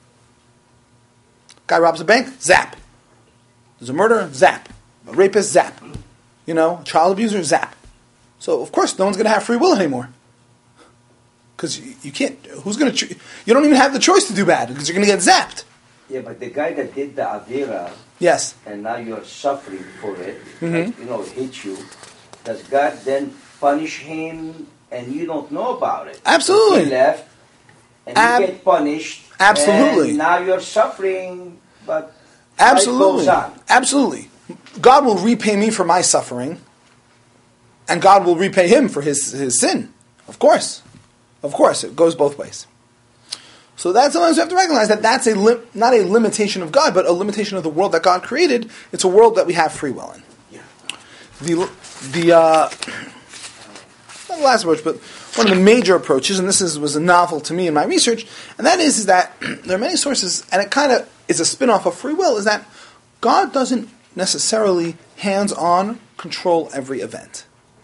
Speaker 1: Guy robs a bank, zap. There's a murder, zap. A rapist, zap. You know, a child abuser, zap. So, of course, no one's going to have free will anymore. Because you, you can't, who's going to, cho- you don't even have the choice to do bad, because you're going to get zapped.
Speaker 3: Yeah, but the guy that did the Avira,
Speaker 1: yes,
Speaker 3: and now you're suffering for it,
Speaker 1: mm-hmm.
Speaker 3: like, you know, it hits you, does God then punish him and you don't know about it?
Speaker 1: Absolutely.
Speaker 3: He left, and
Speaker 1: Ab-
Speaker 3: you get punished.
Speaker 1: Absolutely.
Speaker 3: And now you're suffering, but
Speaker 1: Absolutely.
Speaker 3: life goes on.
Speaker 1: Absolutely. God will repay me for my suffering, and God will repay him for his, his sin. Of course. Of course. It goes both ways. So that's sometimes we have to recognize that that's a lim- not a limitation of God, but a limitation of the world that God created. It's a world that we have free will in.
Speaker 3: Yeah.
Speaker 1: The, the uh, not the last approach, but one of the major approaches, and this is, was a novel to me in my research, and that is, is that there are many sources, and it kind of is a spin-off of free will, is that God doesn't necessarily hands-on control every event.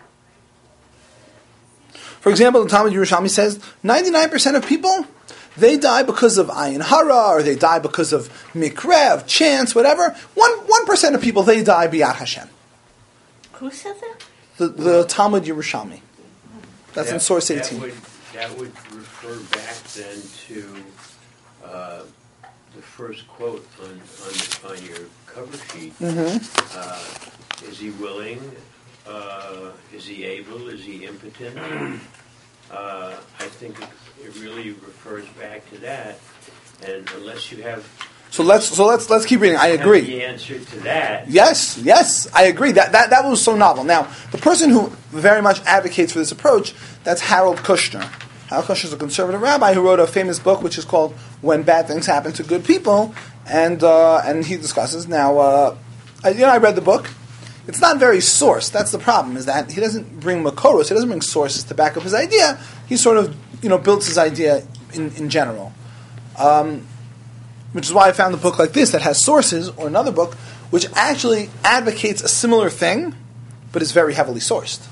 Speaker 1: For example, the Talmud Yerushalmi says ninety-nine percent of people, they die because of ayin hara, or they die because of mikra, of chance, whatever. One one percent of people, they die b'yad Hashem.
Speaker 4: Who said that?
Speaker 1: The, the Talmud Yerushalmi. That's in
Speaker 5: That-
Speaker 1: source
Speaker 5: that
Speaker 1: eighteen.
Speaker 5: would, that would refer back then to uh, the first quote on, on, on your cover sheet.
Speaker 1: Mm-hmm.
Speaker 5: Uh, is he willing? Uh, is he able? Is he impotent? uh, I think it, it really refers back to that. And unless you have
Speaker 1: So let's so let's let's keep reading. I
Speaker 5: have
Speaker 1: agree.
Speaker 5: the answer to that,
Speaker 1: Yes, yes, I agree. That that that was so novel. Now, the person who very much advocates for this approach, that's Harold Kushner. Harold Kushner is a conservative rabbi who wrote a famous book which is called "When Bad Things Happen to Good People," and uh, and he discusses now. Uh, I, you know, I read the book. It's not very sourced. That's the problem. Is that he doesn't bring makoros. He doesn't bring sources to back up his idea. He sort of you know builds his idea in in general. Um, Which is why I found a book like this that has sources, or another book which actually advocates a similar thing, but is very heavily sourced.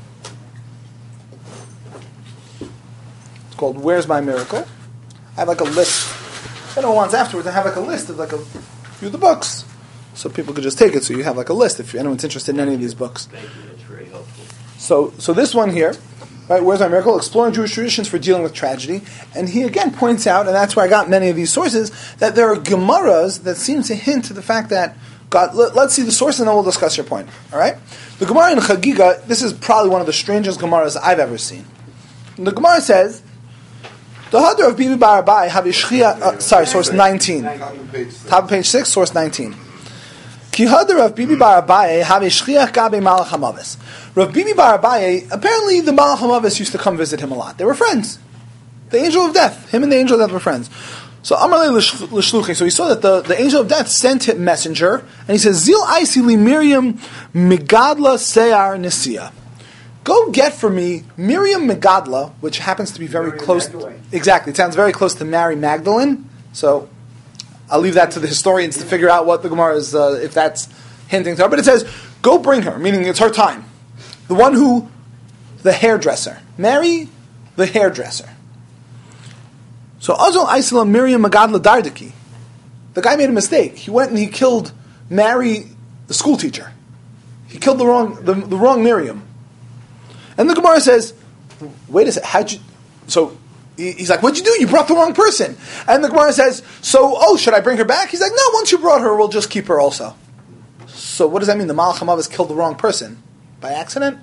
Speaker 1: It's called "Where's My Miracle?" I have like a list. If anyone wants afterwards, I have like a list of like a few of the books, so people could just take it. So you have like a list if anyone's interested in any of these books.
Speaker 5: thank you, that's very helpful.
Speaker 1: So, so this one here, right? Where's My Miracle? Exploring Jewish traditions for dealing with tragedy, and he again points out, and that's where I got many of these sources, that there are Gemaras that seem to hint to the fact that God. Let, let's see the source, and then we'll discuss your point. All right? The Gemara in Chagiga. This is probably one of the strangest Gemaras I've ever seen. And the Gemara says, "The Hadar of Bibi Bar Abai have Yishchia." Uh, sorry, source nineteen.
Speaker 2: Top of page six.
Speaker 1: Top of page six, source nineteen. Ki Hadar of Bibi Bar Abai have Yishchia Gabe Malach Hamavis. Rav Bibi Bar Abaye, apparently the Malach HaMavis used to come visit him a lot. They were friends. The angel of death. Him and the angel of death were friends. So Amarle L'Shluchi, so he saw that the, the angel of death sent him messenger, and he says, Zil Aisi Li Miriam Megadla Seyar Nisia. Go get for me Miriam Megadla, which happens to be very
Speaker 3: Mary
Speaker 1: close.
Speaker 3: Magdalene.
Speaker 1: Exactly. It sounds very close to Mary Magdalene. So I'll leave that to the historians to figure out what the Gemara is, uh, if that's hinting to her. But it says, go bring her, meaning it's her time. The one who, the hairdresser. Marry the hairdresser. So Azal Aisla Miriam Magadla Dardaki. The guy made a mistake. He went and he killed Mary, the school teacher. He killed the wrong the, the wrong Miriam. And the Gemara says, wait a second, how'd you... So he, he's like, what'd you do? You brought the wrong person. And the Gemara says, so, oh, should I bring her back? He's like, no, once you brought her, we'll just keep her also. So what does that mean? The Malach HaMavis killed the wrong person? By accident?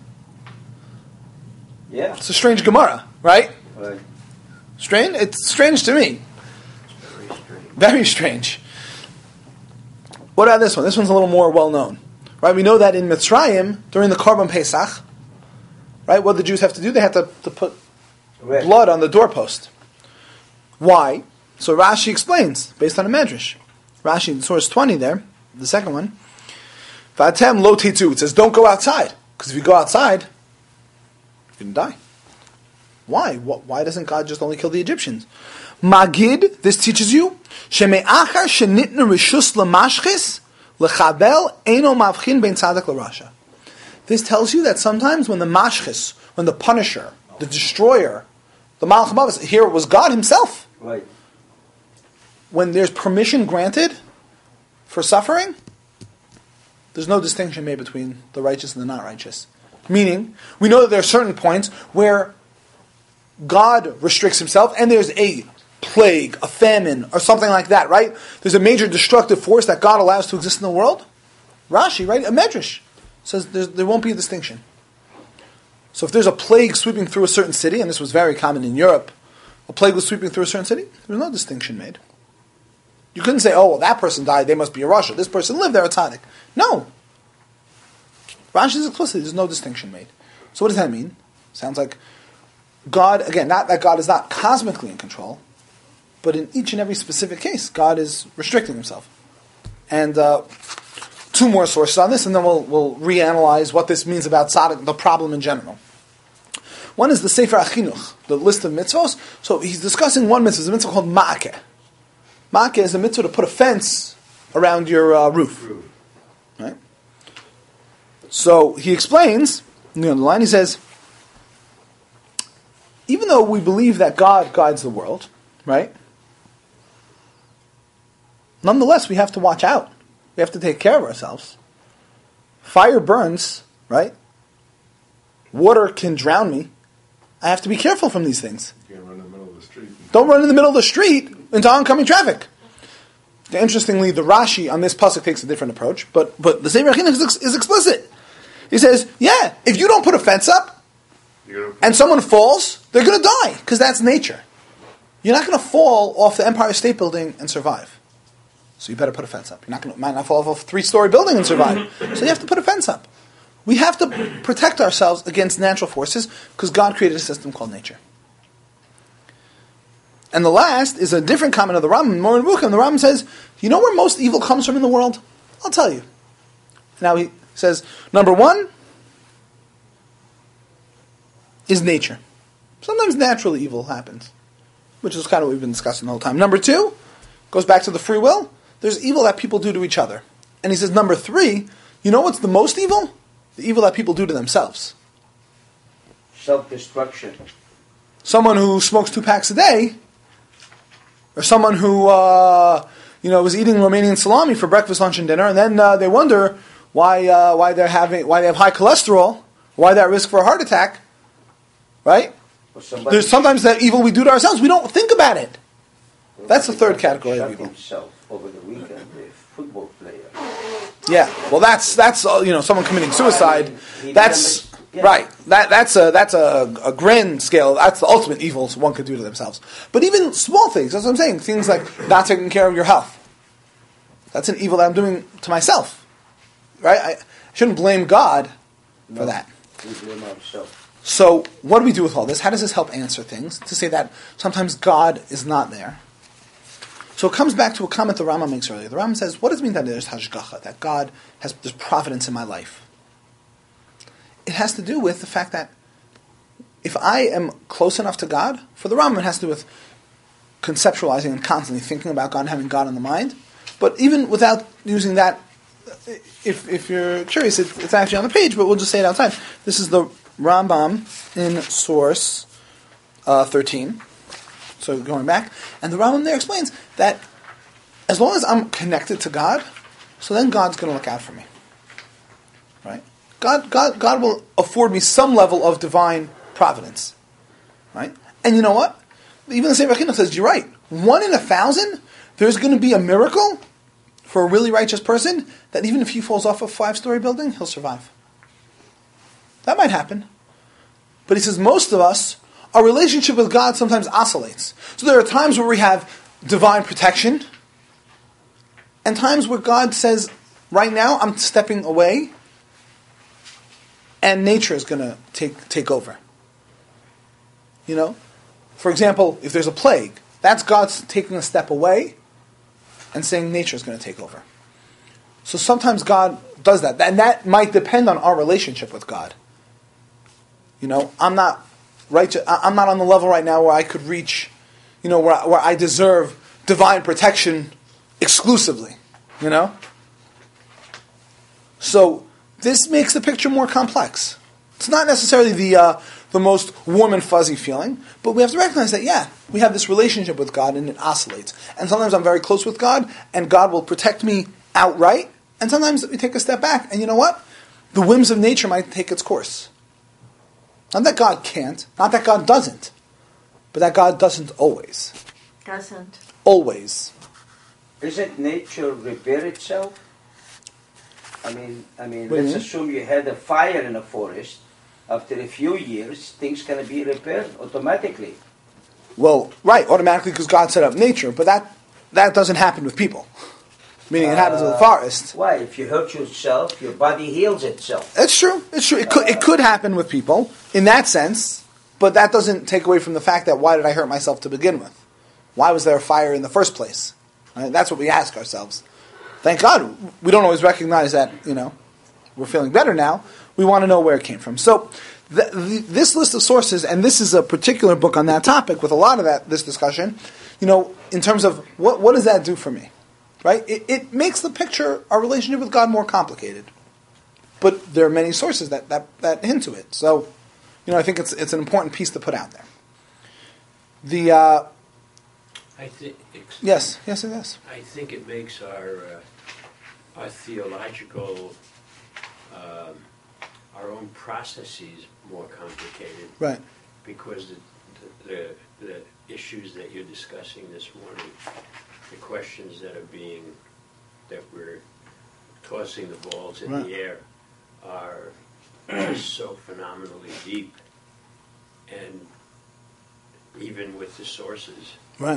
Speaker 3: Yeah.
Speaker 1: It's a strange Gemara, right?
Speaker 3: Right.
Speaker 1: Strange? It's strange to me.
Speaker 5: Very strange.
Speaker 1: Very strange. What about this one? This one's a little more well-known. Right? We know that in Mitzrayim, during the Korban Pesach, right, what the Jews have to do? They have to, to put
Speaker 3: Red.
Speaker 1: blood on the doorpost. Why? So Rashi explains, based on a Medrash. Rashi, in source twenty there, the second one, Vatem lo titzu. It says, don't go outside. Because if you go outside, you're going to die. Why? Why doesn't God just only kill the Egyptians? Magid, this teaches you, sheme'achar shenitna rishus lamashchis lechabel eno mavchin ben tzaddik l'rasha. This tells you that sometimes when the mashchis, when the punisher, the destroyer, the Malach HaMavis, here it was God himself,
Speaker 3: Right.
Speaker 1: when there's permission granted for suffering, there's no distinction made between the righteous and the not righteous. Meaning, we know that there are certain points where God restricts himself, and there's a plague, a famine, or something like that, right? There's a major destructive force that God allows to exist in the world. Rashi, right? A Medrash says there's, there won't be a distinction. So if there's a plague sweeping through a certain city, and this was very common in Europe a plague was sweeping through a certain city, there was no distinction made. You couldn't say, oh, well, that person died, they must be a Rasha. This person lived, they're a tzaddik. No. Rashi is explicit, there's no distinction made. So what does that mean? Sounds like God, again, not that God is not cosmically in control, but in each and every specific case, God is restricting himself. And uh, two more sources on this, and then we'll, we'll reanalyze what this means about tzaddik, the problem in general. One is the Sefer HaChinuch, the list of mitzvos. So he's discussing one mitzvah, it's a mitzvah called Ma'akeh. Ma'akeh is a mitzvah to put a fence around your uh, roof. Right? So he explains, in the line, he says, even though we believe that God guides the world, right? Nonetheless, we have to watch out. We have to take care of ourselves. Fire burns, right? Water can drown me. I have to be careful from these things.
Speaker 2: You can't run in the middle of the street.
Speaker 1: Don't run in the middle of the street into oncoming traffic. Interestingly, the Rashi on this pasuk takes a different approach, but but the Sefer HaChinuch is, is explicit. He says, yeah, if you don't put a fence up and someone falls, they're going to die, because that's nature. You're not going to fall off the Empire State Building and survive. So you better put a fence up. You're not going to might not fall off a three-story building and survive. So you have to put a fence up. We have to protect ourselves against natural forces because God created a system called nature. And the last is a different comment of the Rambam, more in Bukhim. The Rambam says, you know where most evil comes from in the world? I'll tell you. Now he says, number one is nature. Sometimes natural evil happens, which is kind of what we've been discussing the whole time. Number two goes back to the free will. There's evil that people do to each other. And he says, number three, you know what's the most evil? The evil that people do to themselves.
Speaker 3: Self-destruction.
Speaker 1: Someone who smokes two packs a day, or someone who uh, you know was eating Romanian salami for breakfast, lunch, and dinner, and then uh, they wonder why uh, why they're having why they have high cholesterol, why they're at risk for a heart attack, right? There's sometimes that evil we do to ourselves. We don't think about it. That's the third category of evil.
Speaker 3: Himself over the weekend, the football player.
Speaker 1: Yeah, well, that's that's uh, you know someone committing suicide.
Speaker 3: He
Speaker 1: That's
Speaker 3: yeah.
Speaker 1: right. That that's a that's a, a grand scale. That's the ultimate evil one could do to themselves. But even small things. That's what I'm saying. Things like not taking care of your health. That's an evil that I'm doing to myself. Right? I shouldn't blame God
Speaker 3: no,
Speaker 1: for that.
Speaker 3: We blame ourselves.
Speaker 1: So what do we do with all this? How does this help answer things? To say that sometimes God is not there. So it comes back to a comment the Rambam makes earlier. The Rambam says, what does it mean that there's hashgacha, that God has there's providence in my life? It has to do with the fact that if I am close enough to God, for the Rambam it has to do with conceptualizing and constantly thinking about God and having God in the mind. But even without using that, if if you're curious, it, it's actually on the page, but we'll just say it outside. This is the Rambam in source uh, thirteen. So going back, and the Rambam there explains that as long as I'm connected to God, so then God's going to look out for me, right? God, God, God will afford me some level of divine providence, right? And you know what? Even the Sefer HaChinuch says, you're right. One in a thousand, there's going to be a miracle for a really righteous person that even if he falls off a five-story building, he'll survive. That might happen. But he says most of us, our relationship with God sometimes oscillates. So there are times where we have divine protection, and times where God says, right now I'm stepping away, and nature is going to take take over. You know? For example, if there's a plague, that's God's taking a step away and saying nature is going to take over. So sometimes God does that. And that might depend on our relationship with God. You know, I'm not right. I'm not on the level right now where I could reach, you know, where, where I deserve divine protection exclusively. You know? So this makes the picture more complex. It's not necessarily the uh, the most warm and fuzzy feeling, but we have to recognize that, yeah, we have this relationship with God and it oscillates. And sometimes I'm very close with God and God will protect me outright, and sometimes we take a step back and you know what? The whims of nature might take its course. Not that God can't, not that God doesn't, but that God doesn't always.
Speaker 4: Doesn't.
Speaker 1: Always.
Speaker 3: Isn't nature repair itself? I mean, I mean,
Speaker 1: What do you
Speaker 3: let's
Speaker 1: mean?
Speaker 3: assume you had a fire in a forest. After a few years, things can be repaired automatically.
Speaker 1: Well, right, automatically because God set up nature, but that that doesn't happen with people. Meaning it happens in the forest.
Speaker 3: Why? If you hurt yourself, your body heals itself.
Speaker 1: It's true. It's true. It could, it could happen with people in that sense, but that doesn't take away from the fact that why did I hurt myself to begin with? Why was there a fire in the first place? Right? That's what we ask ourselves. Thank God we don't always recognize that, you know, we're feeling better now. We want to know where it came from. So the, the, this list of sources, and this is a particular book on that topic with a lot of that this discussion, you know, in terms of what, what does that do for me? Right? It, it makes the picture, our relationship with God, more complicated. But there are many sources that, that, that hint to it. So, you know, I think it's it's an important piece to put out there. The uh,
Speaker 5: I think
Speaker 1: yes, yes, it is.
Speaker 5: I think it makes our uh, our theological um, our own processes more complicated.
Speaker 1: Right.
Speaker 5: Because the the, the the issues that you're discussing this morning, the questions that are being, that we're tossing the balls in
Speaker 1: right.
Speaker 5: the air are just so phenomenally deep. And even with the sources,
Speaker 1: right,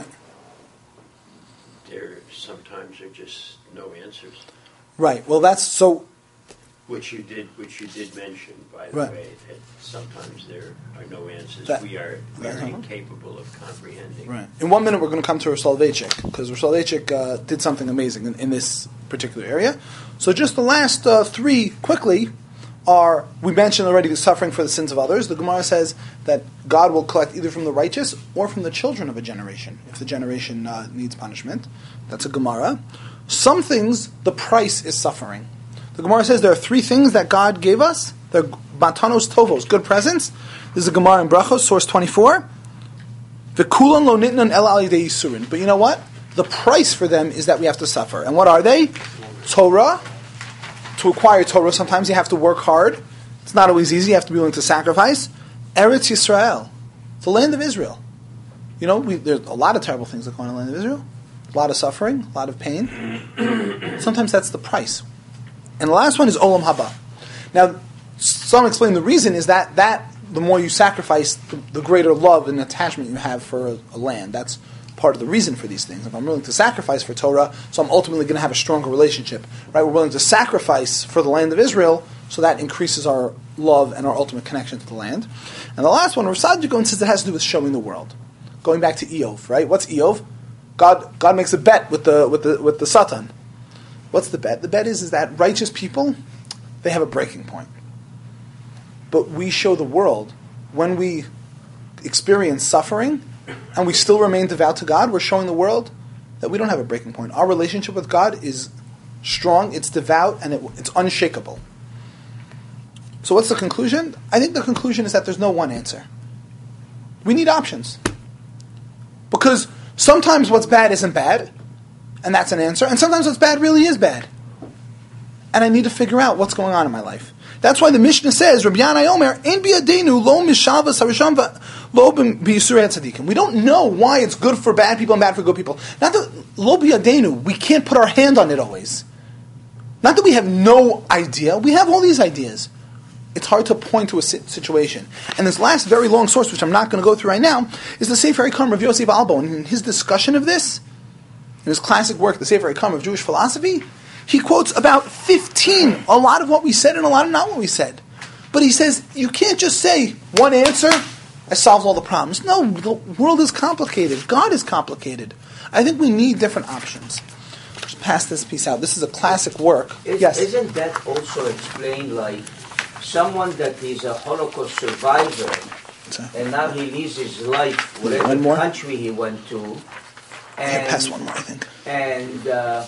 Speaker 5: there sometimes are just no answers.
Speaker 1: Right. Well, that's so.
Speaker 5: Which you did, which you did mention, by the
Speaker 1: right.
Speaker 5: way, that sometimes there are no answers.
Speaker 1: That,
Speaker 5: we are very
Speaker 1: uh-huh.
Speaker 5: incapable of comprehending.
Speaker 1: Right. In one minute, we're going to come to Rosh Soloveitchik, because Rosh Soloveitchik uh, did something amazing in, in this particular area. So just the last uh, three, quickly, are, we mentioned already the suffering for the sins of others. The Gemara says that God will collect either from the righteous or from the children of a generation, if the generation uh, needs punishment. That's a Gemara. Some things, the price is suffering. The Gemara says there are three things that God gave us. They're batanos tovos, good presents. This is a Gemara in Brachos, source twenty-four. V'kulan lo nitnan el al yidei yisurin. But you know what? The price for them is that we have to suffer. And what are they? Torah. To acquire Torah, sometimes you have to work hard. It's not always easy. You have to be willing to sacrifice. Eretz Yisrael, the land of Israel. You know, we, there's a lot of terrible things that go on in the land of Israel. A lot of suffering, a lot of pain. Sometimes that's the price. And the last one is Olam Haba. Now, some explain the reason is that, that the more you sacrifice, the, the greater love and attachment you have for a, a land. That's part of the reason for these things. If I'm willing to sacrifice for Torah, so I'm ultimately going to have a stronger relationship. Right? We're willing to sacrifice for the land of Israel, so that increases our love and our ultimate connection to the land. And the last one, Rav Saadia Gaon says it has to do with showing the world. Going back to Eov, right? What's Eov? God God makes a bet with the with the with the Satan. What's the bet? The bet is, is that righteous people, they have a breaking point. But we show the world, when we experience suffering, and we still remain devout to God, we're showing the world that we don't have a breaking point. Our relationship with God is strong, it's devout, and it, it's unshakable. So what's the conclusion? I think the conclusion is that there's no one answer. We need options. Because sometimes what's bad isn't bad, and that's an answer, and sometimes what's bad really is bad. And I need to figure out what's going on in my life. That's why the Mishnah says, Rabbi Yanai Omer, Ein biyadenu lo mishavas harisham lo b'yisurei tzadikim. We don't know why it's good for bad people and bad for good people. Not that lo biyadenu, we can't put our hand on it always. Not that we have no idea. We have all these ideas. It's hard to point to a situation. And this last very long source, which I'm not going to go through right now, is the Sefer Hikam of Yosef Albo. And in his discussion of this, in his classic work, the Sefer Hikam of Jewish Philosophy, he quotes about fifteen, a lot of what we said and a lot of not what we said. But he says, you can't just say one answer that solves all the problems. No, the world is complicated. God is complicated. I think we need different options. Just pass this piece out. This is a classic work.
Speaker 3: Is,
Speaker 1: yes?
Speaker 3: Isn't that also explained like someone that is a Holocaust survivor and now he lives his life whatever country he went to, and
Speaker 1: yeah, pass one more, I think.
Speaker 3: And uh,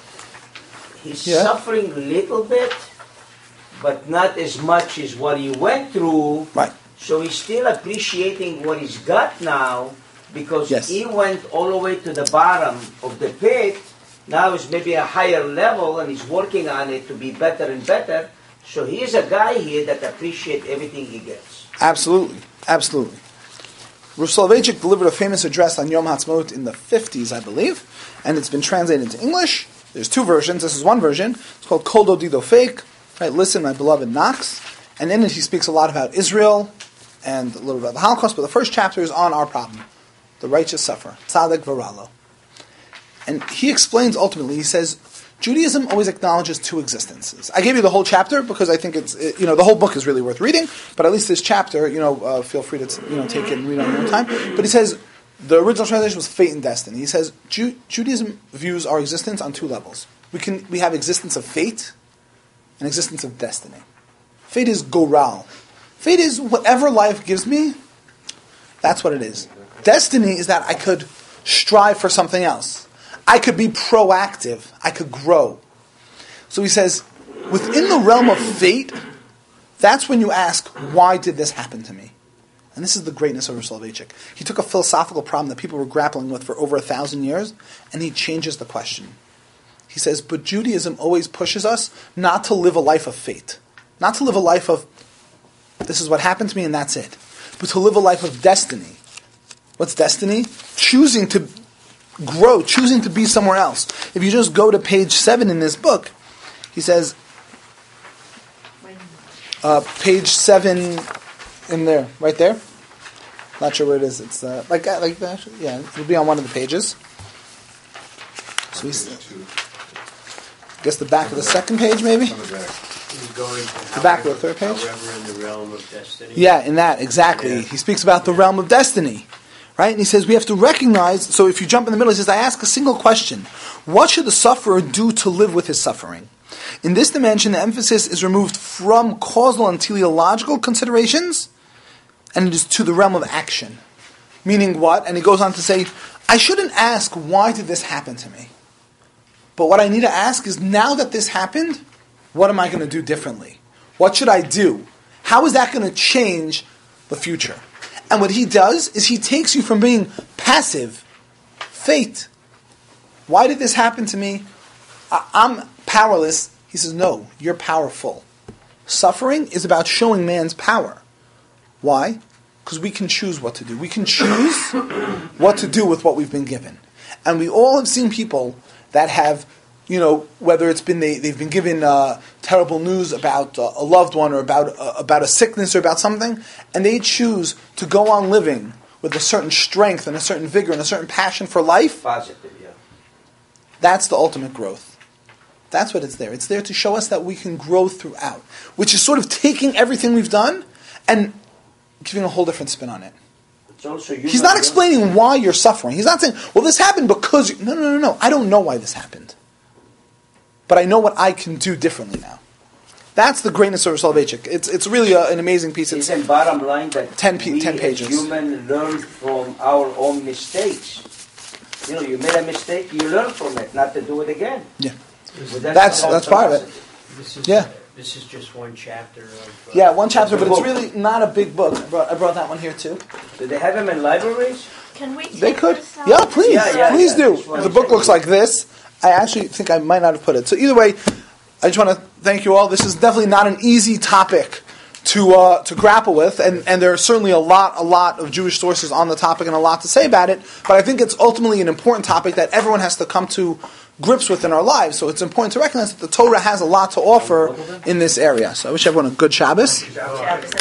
Speaker 3: he's
Speaker 1: yeah.
Speaker 3: suffering a little bit, but not as much as what he went through.
Speaker 1: Right.
Speaker 3: So he's still appreciating what he's got now because
Speaker 1: yes.
Speaker 3: he went all the way to the bottom of the pit. Now it's maybe a higher level, and he's working on it to be better and better. So he is a guy here that appreciates everything he gets.
Speaker 1: Absolutely, absolutely. Rav Soloveitchik delivered a famous address on Yom Ha'atzmaut in the fifties, I believe, and it's been translated into English. There's two versions. This is one version. It's called Kol Dodi Dofek. Right, listen, my beloved knocks. And in it he speaks a lot about Israel and a little about the Holocaust, but the first chapter is on our problem. The righteous suffer. Tzaddik v'ralo. And he explains ultimately, he says, Judaism always acknowledges two existences. I gave you the whole chapter because I think it's, it, you know, the whole book is really worth reading, but at least this chapter, you know, uh, feel free to, you know, take it and read on your own time. But he says, the original translation was fate and destiny. He says, Ju- Judaism views our existence on two levels. We can, we have existence of fate and existence of destiny. Fate is goral. Fate is whatever life gives me, that's what it is. Destiny is that I could strive for something else. I could be proactive. I could grow. So he says, within the realm of fate, that's when you ask, why did this happen to me? And this is the greatness of Rav Soloveitchik. He took a philosophical problem that people were grappling with for over a thousand years, and he changes the question. He says, but Judaism always pushes us not to live a life of fate. Not to live a life of, this is what happened to me and that's it. But to live a life of destiny. What's destiny? Choosing to grow, choosing to be somewhere else. If you just go to page seven in this book, he says, uh, page seven in there, right there. Not sure where it is. It's uh, like like that. Yeah, it'll be on one of the pages. So he's, I guess the back of the second page, maybe.
Speaker 2: On the back.
Speaker 5: He's going to
Speaker 1: The back of the third page?
Speaker 5: However, in the realm of destiny.
Speaker 1: Yeah, in that, exactly.
Speaker 5: Yeah.
Speaker 1: He speaks about the realm of destiny. Right? And he says we have to recognize, so if you jump in the middle, he says, I ask a single question. What should the sufferer do to live with his suffering? In this dimension, the emphasis is removed from causal and teleological considerations, and it is to the realm of action. Meaning what? And he goes on to say, I shouldn't ask, why did this happen to me? But what I need to ask is, now that this happened, what am I going to do differently? What should I do? How is that going to change the future? And what he does is he takes you from being passive, fate. Why did this happen to me? I- I'm powerless. He says, no, you're powerful. Suffering is about showing man's power. Why? Because we can choose what to do. We can choose what to do with what we've been given. And we all have seen people that have, you know, whether it's been they, they've been given uh, terrible news about uh, a loved one or about uh, about a sickness or about something, and they choose to go on living with a certain strength and a certain vigor and a certain passion for life.
Speaker 3: Positive, yeah.
Speaker 1: That's the ultimate growth. That's what it's there. It's there to show us that we can grow throughout, which is sort of taking everything we've done and giving a whole different spin on it.
Speaker 3: It's also
Speaker 1: He's not explaining why you're suffering. He's not saying, well, this happened because... You... No, no, no, no. I don't know why this happened. But I know what I can do differently now. That's the greatness of Rav Soloveitchik. It's it's really a, an amazing piece. It's
Speaker 3: Isn't bottom line that
Speaker 1: ten, p-
Speaker 3: we
Speaker 1: ten pages.
Speaker 3: as human learn from our own mistakes. You know, you made a mistake, you learn from it, not to do it again.
Speaker 1: Yeah.
Speaker 3: Well,
Speaker 1: That's
Speaker 3: the whole
Speaker 1: that's part of it.
Speaker 3: philosophy.
Speaker 5: This is,
Speaker 1: Yeah.
Speaker 5: This is just one chapter of... Uh,
Speaker 1: Yeah, one chapter, but it's
Speaker 3: book.
Speaker 1: really not a big book. I brought, I brought that one here too.
Speaker 3: Do they have them in libraries?
Speaker 4: Can we take
Speaker 1: They could.
Speaker 4: this out?
Speaker 1: Yeah, please.
Speaker 3: Yeah, yeah,
Speaker 1: please
Speaker 3: yeah.
Speaker 1: do.
Speaker 3: Just wanna
Speaker 1: The book
Speaker 3: check.
Speaker 1: looks like this. I actually think I might not have put it. So either way, I just want to thank you all. This is definitely not an easy topic to uh, to grapple with, and, and there are certainly a lot, a lot of Jewish sources on the topic and a lot to say about it, but I think it's ultimately an important topic that everyone has to come to grips with in our lives. So it's important to recognize that the Torah has a lot to offer in this area. So I wish everyone a good Shabbos.
Speaker 4: Shabbos.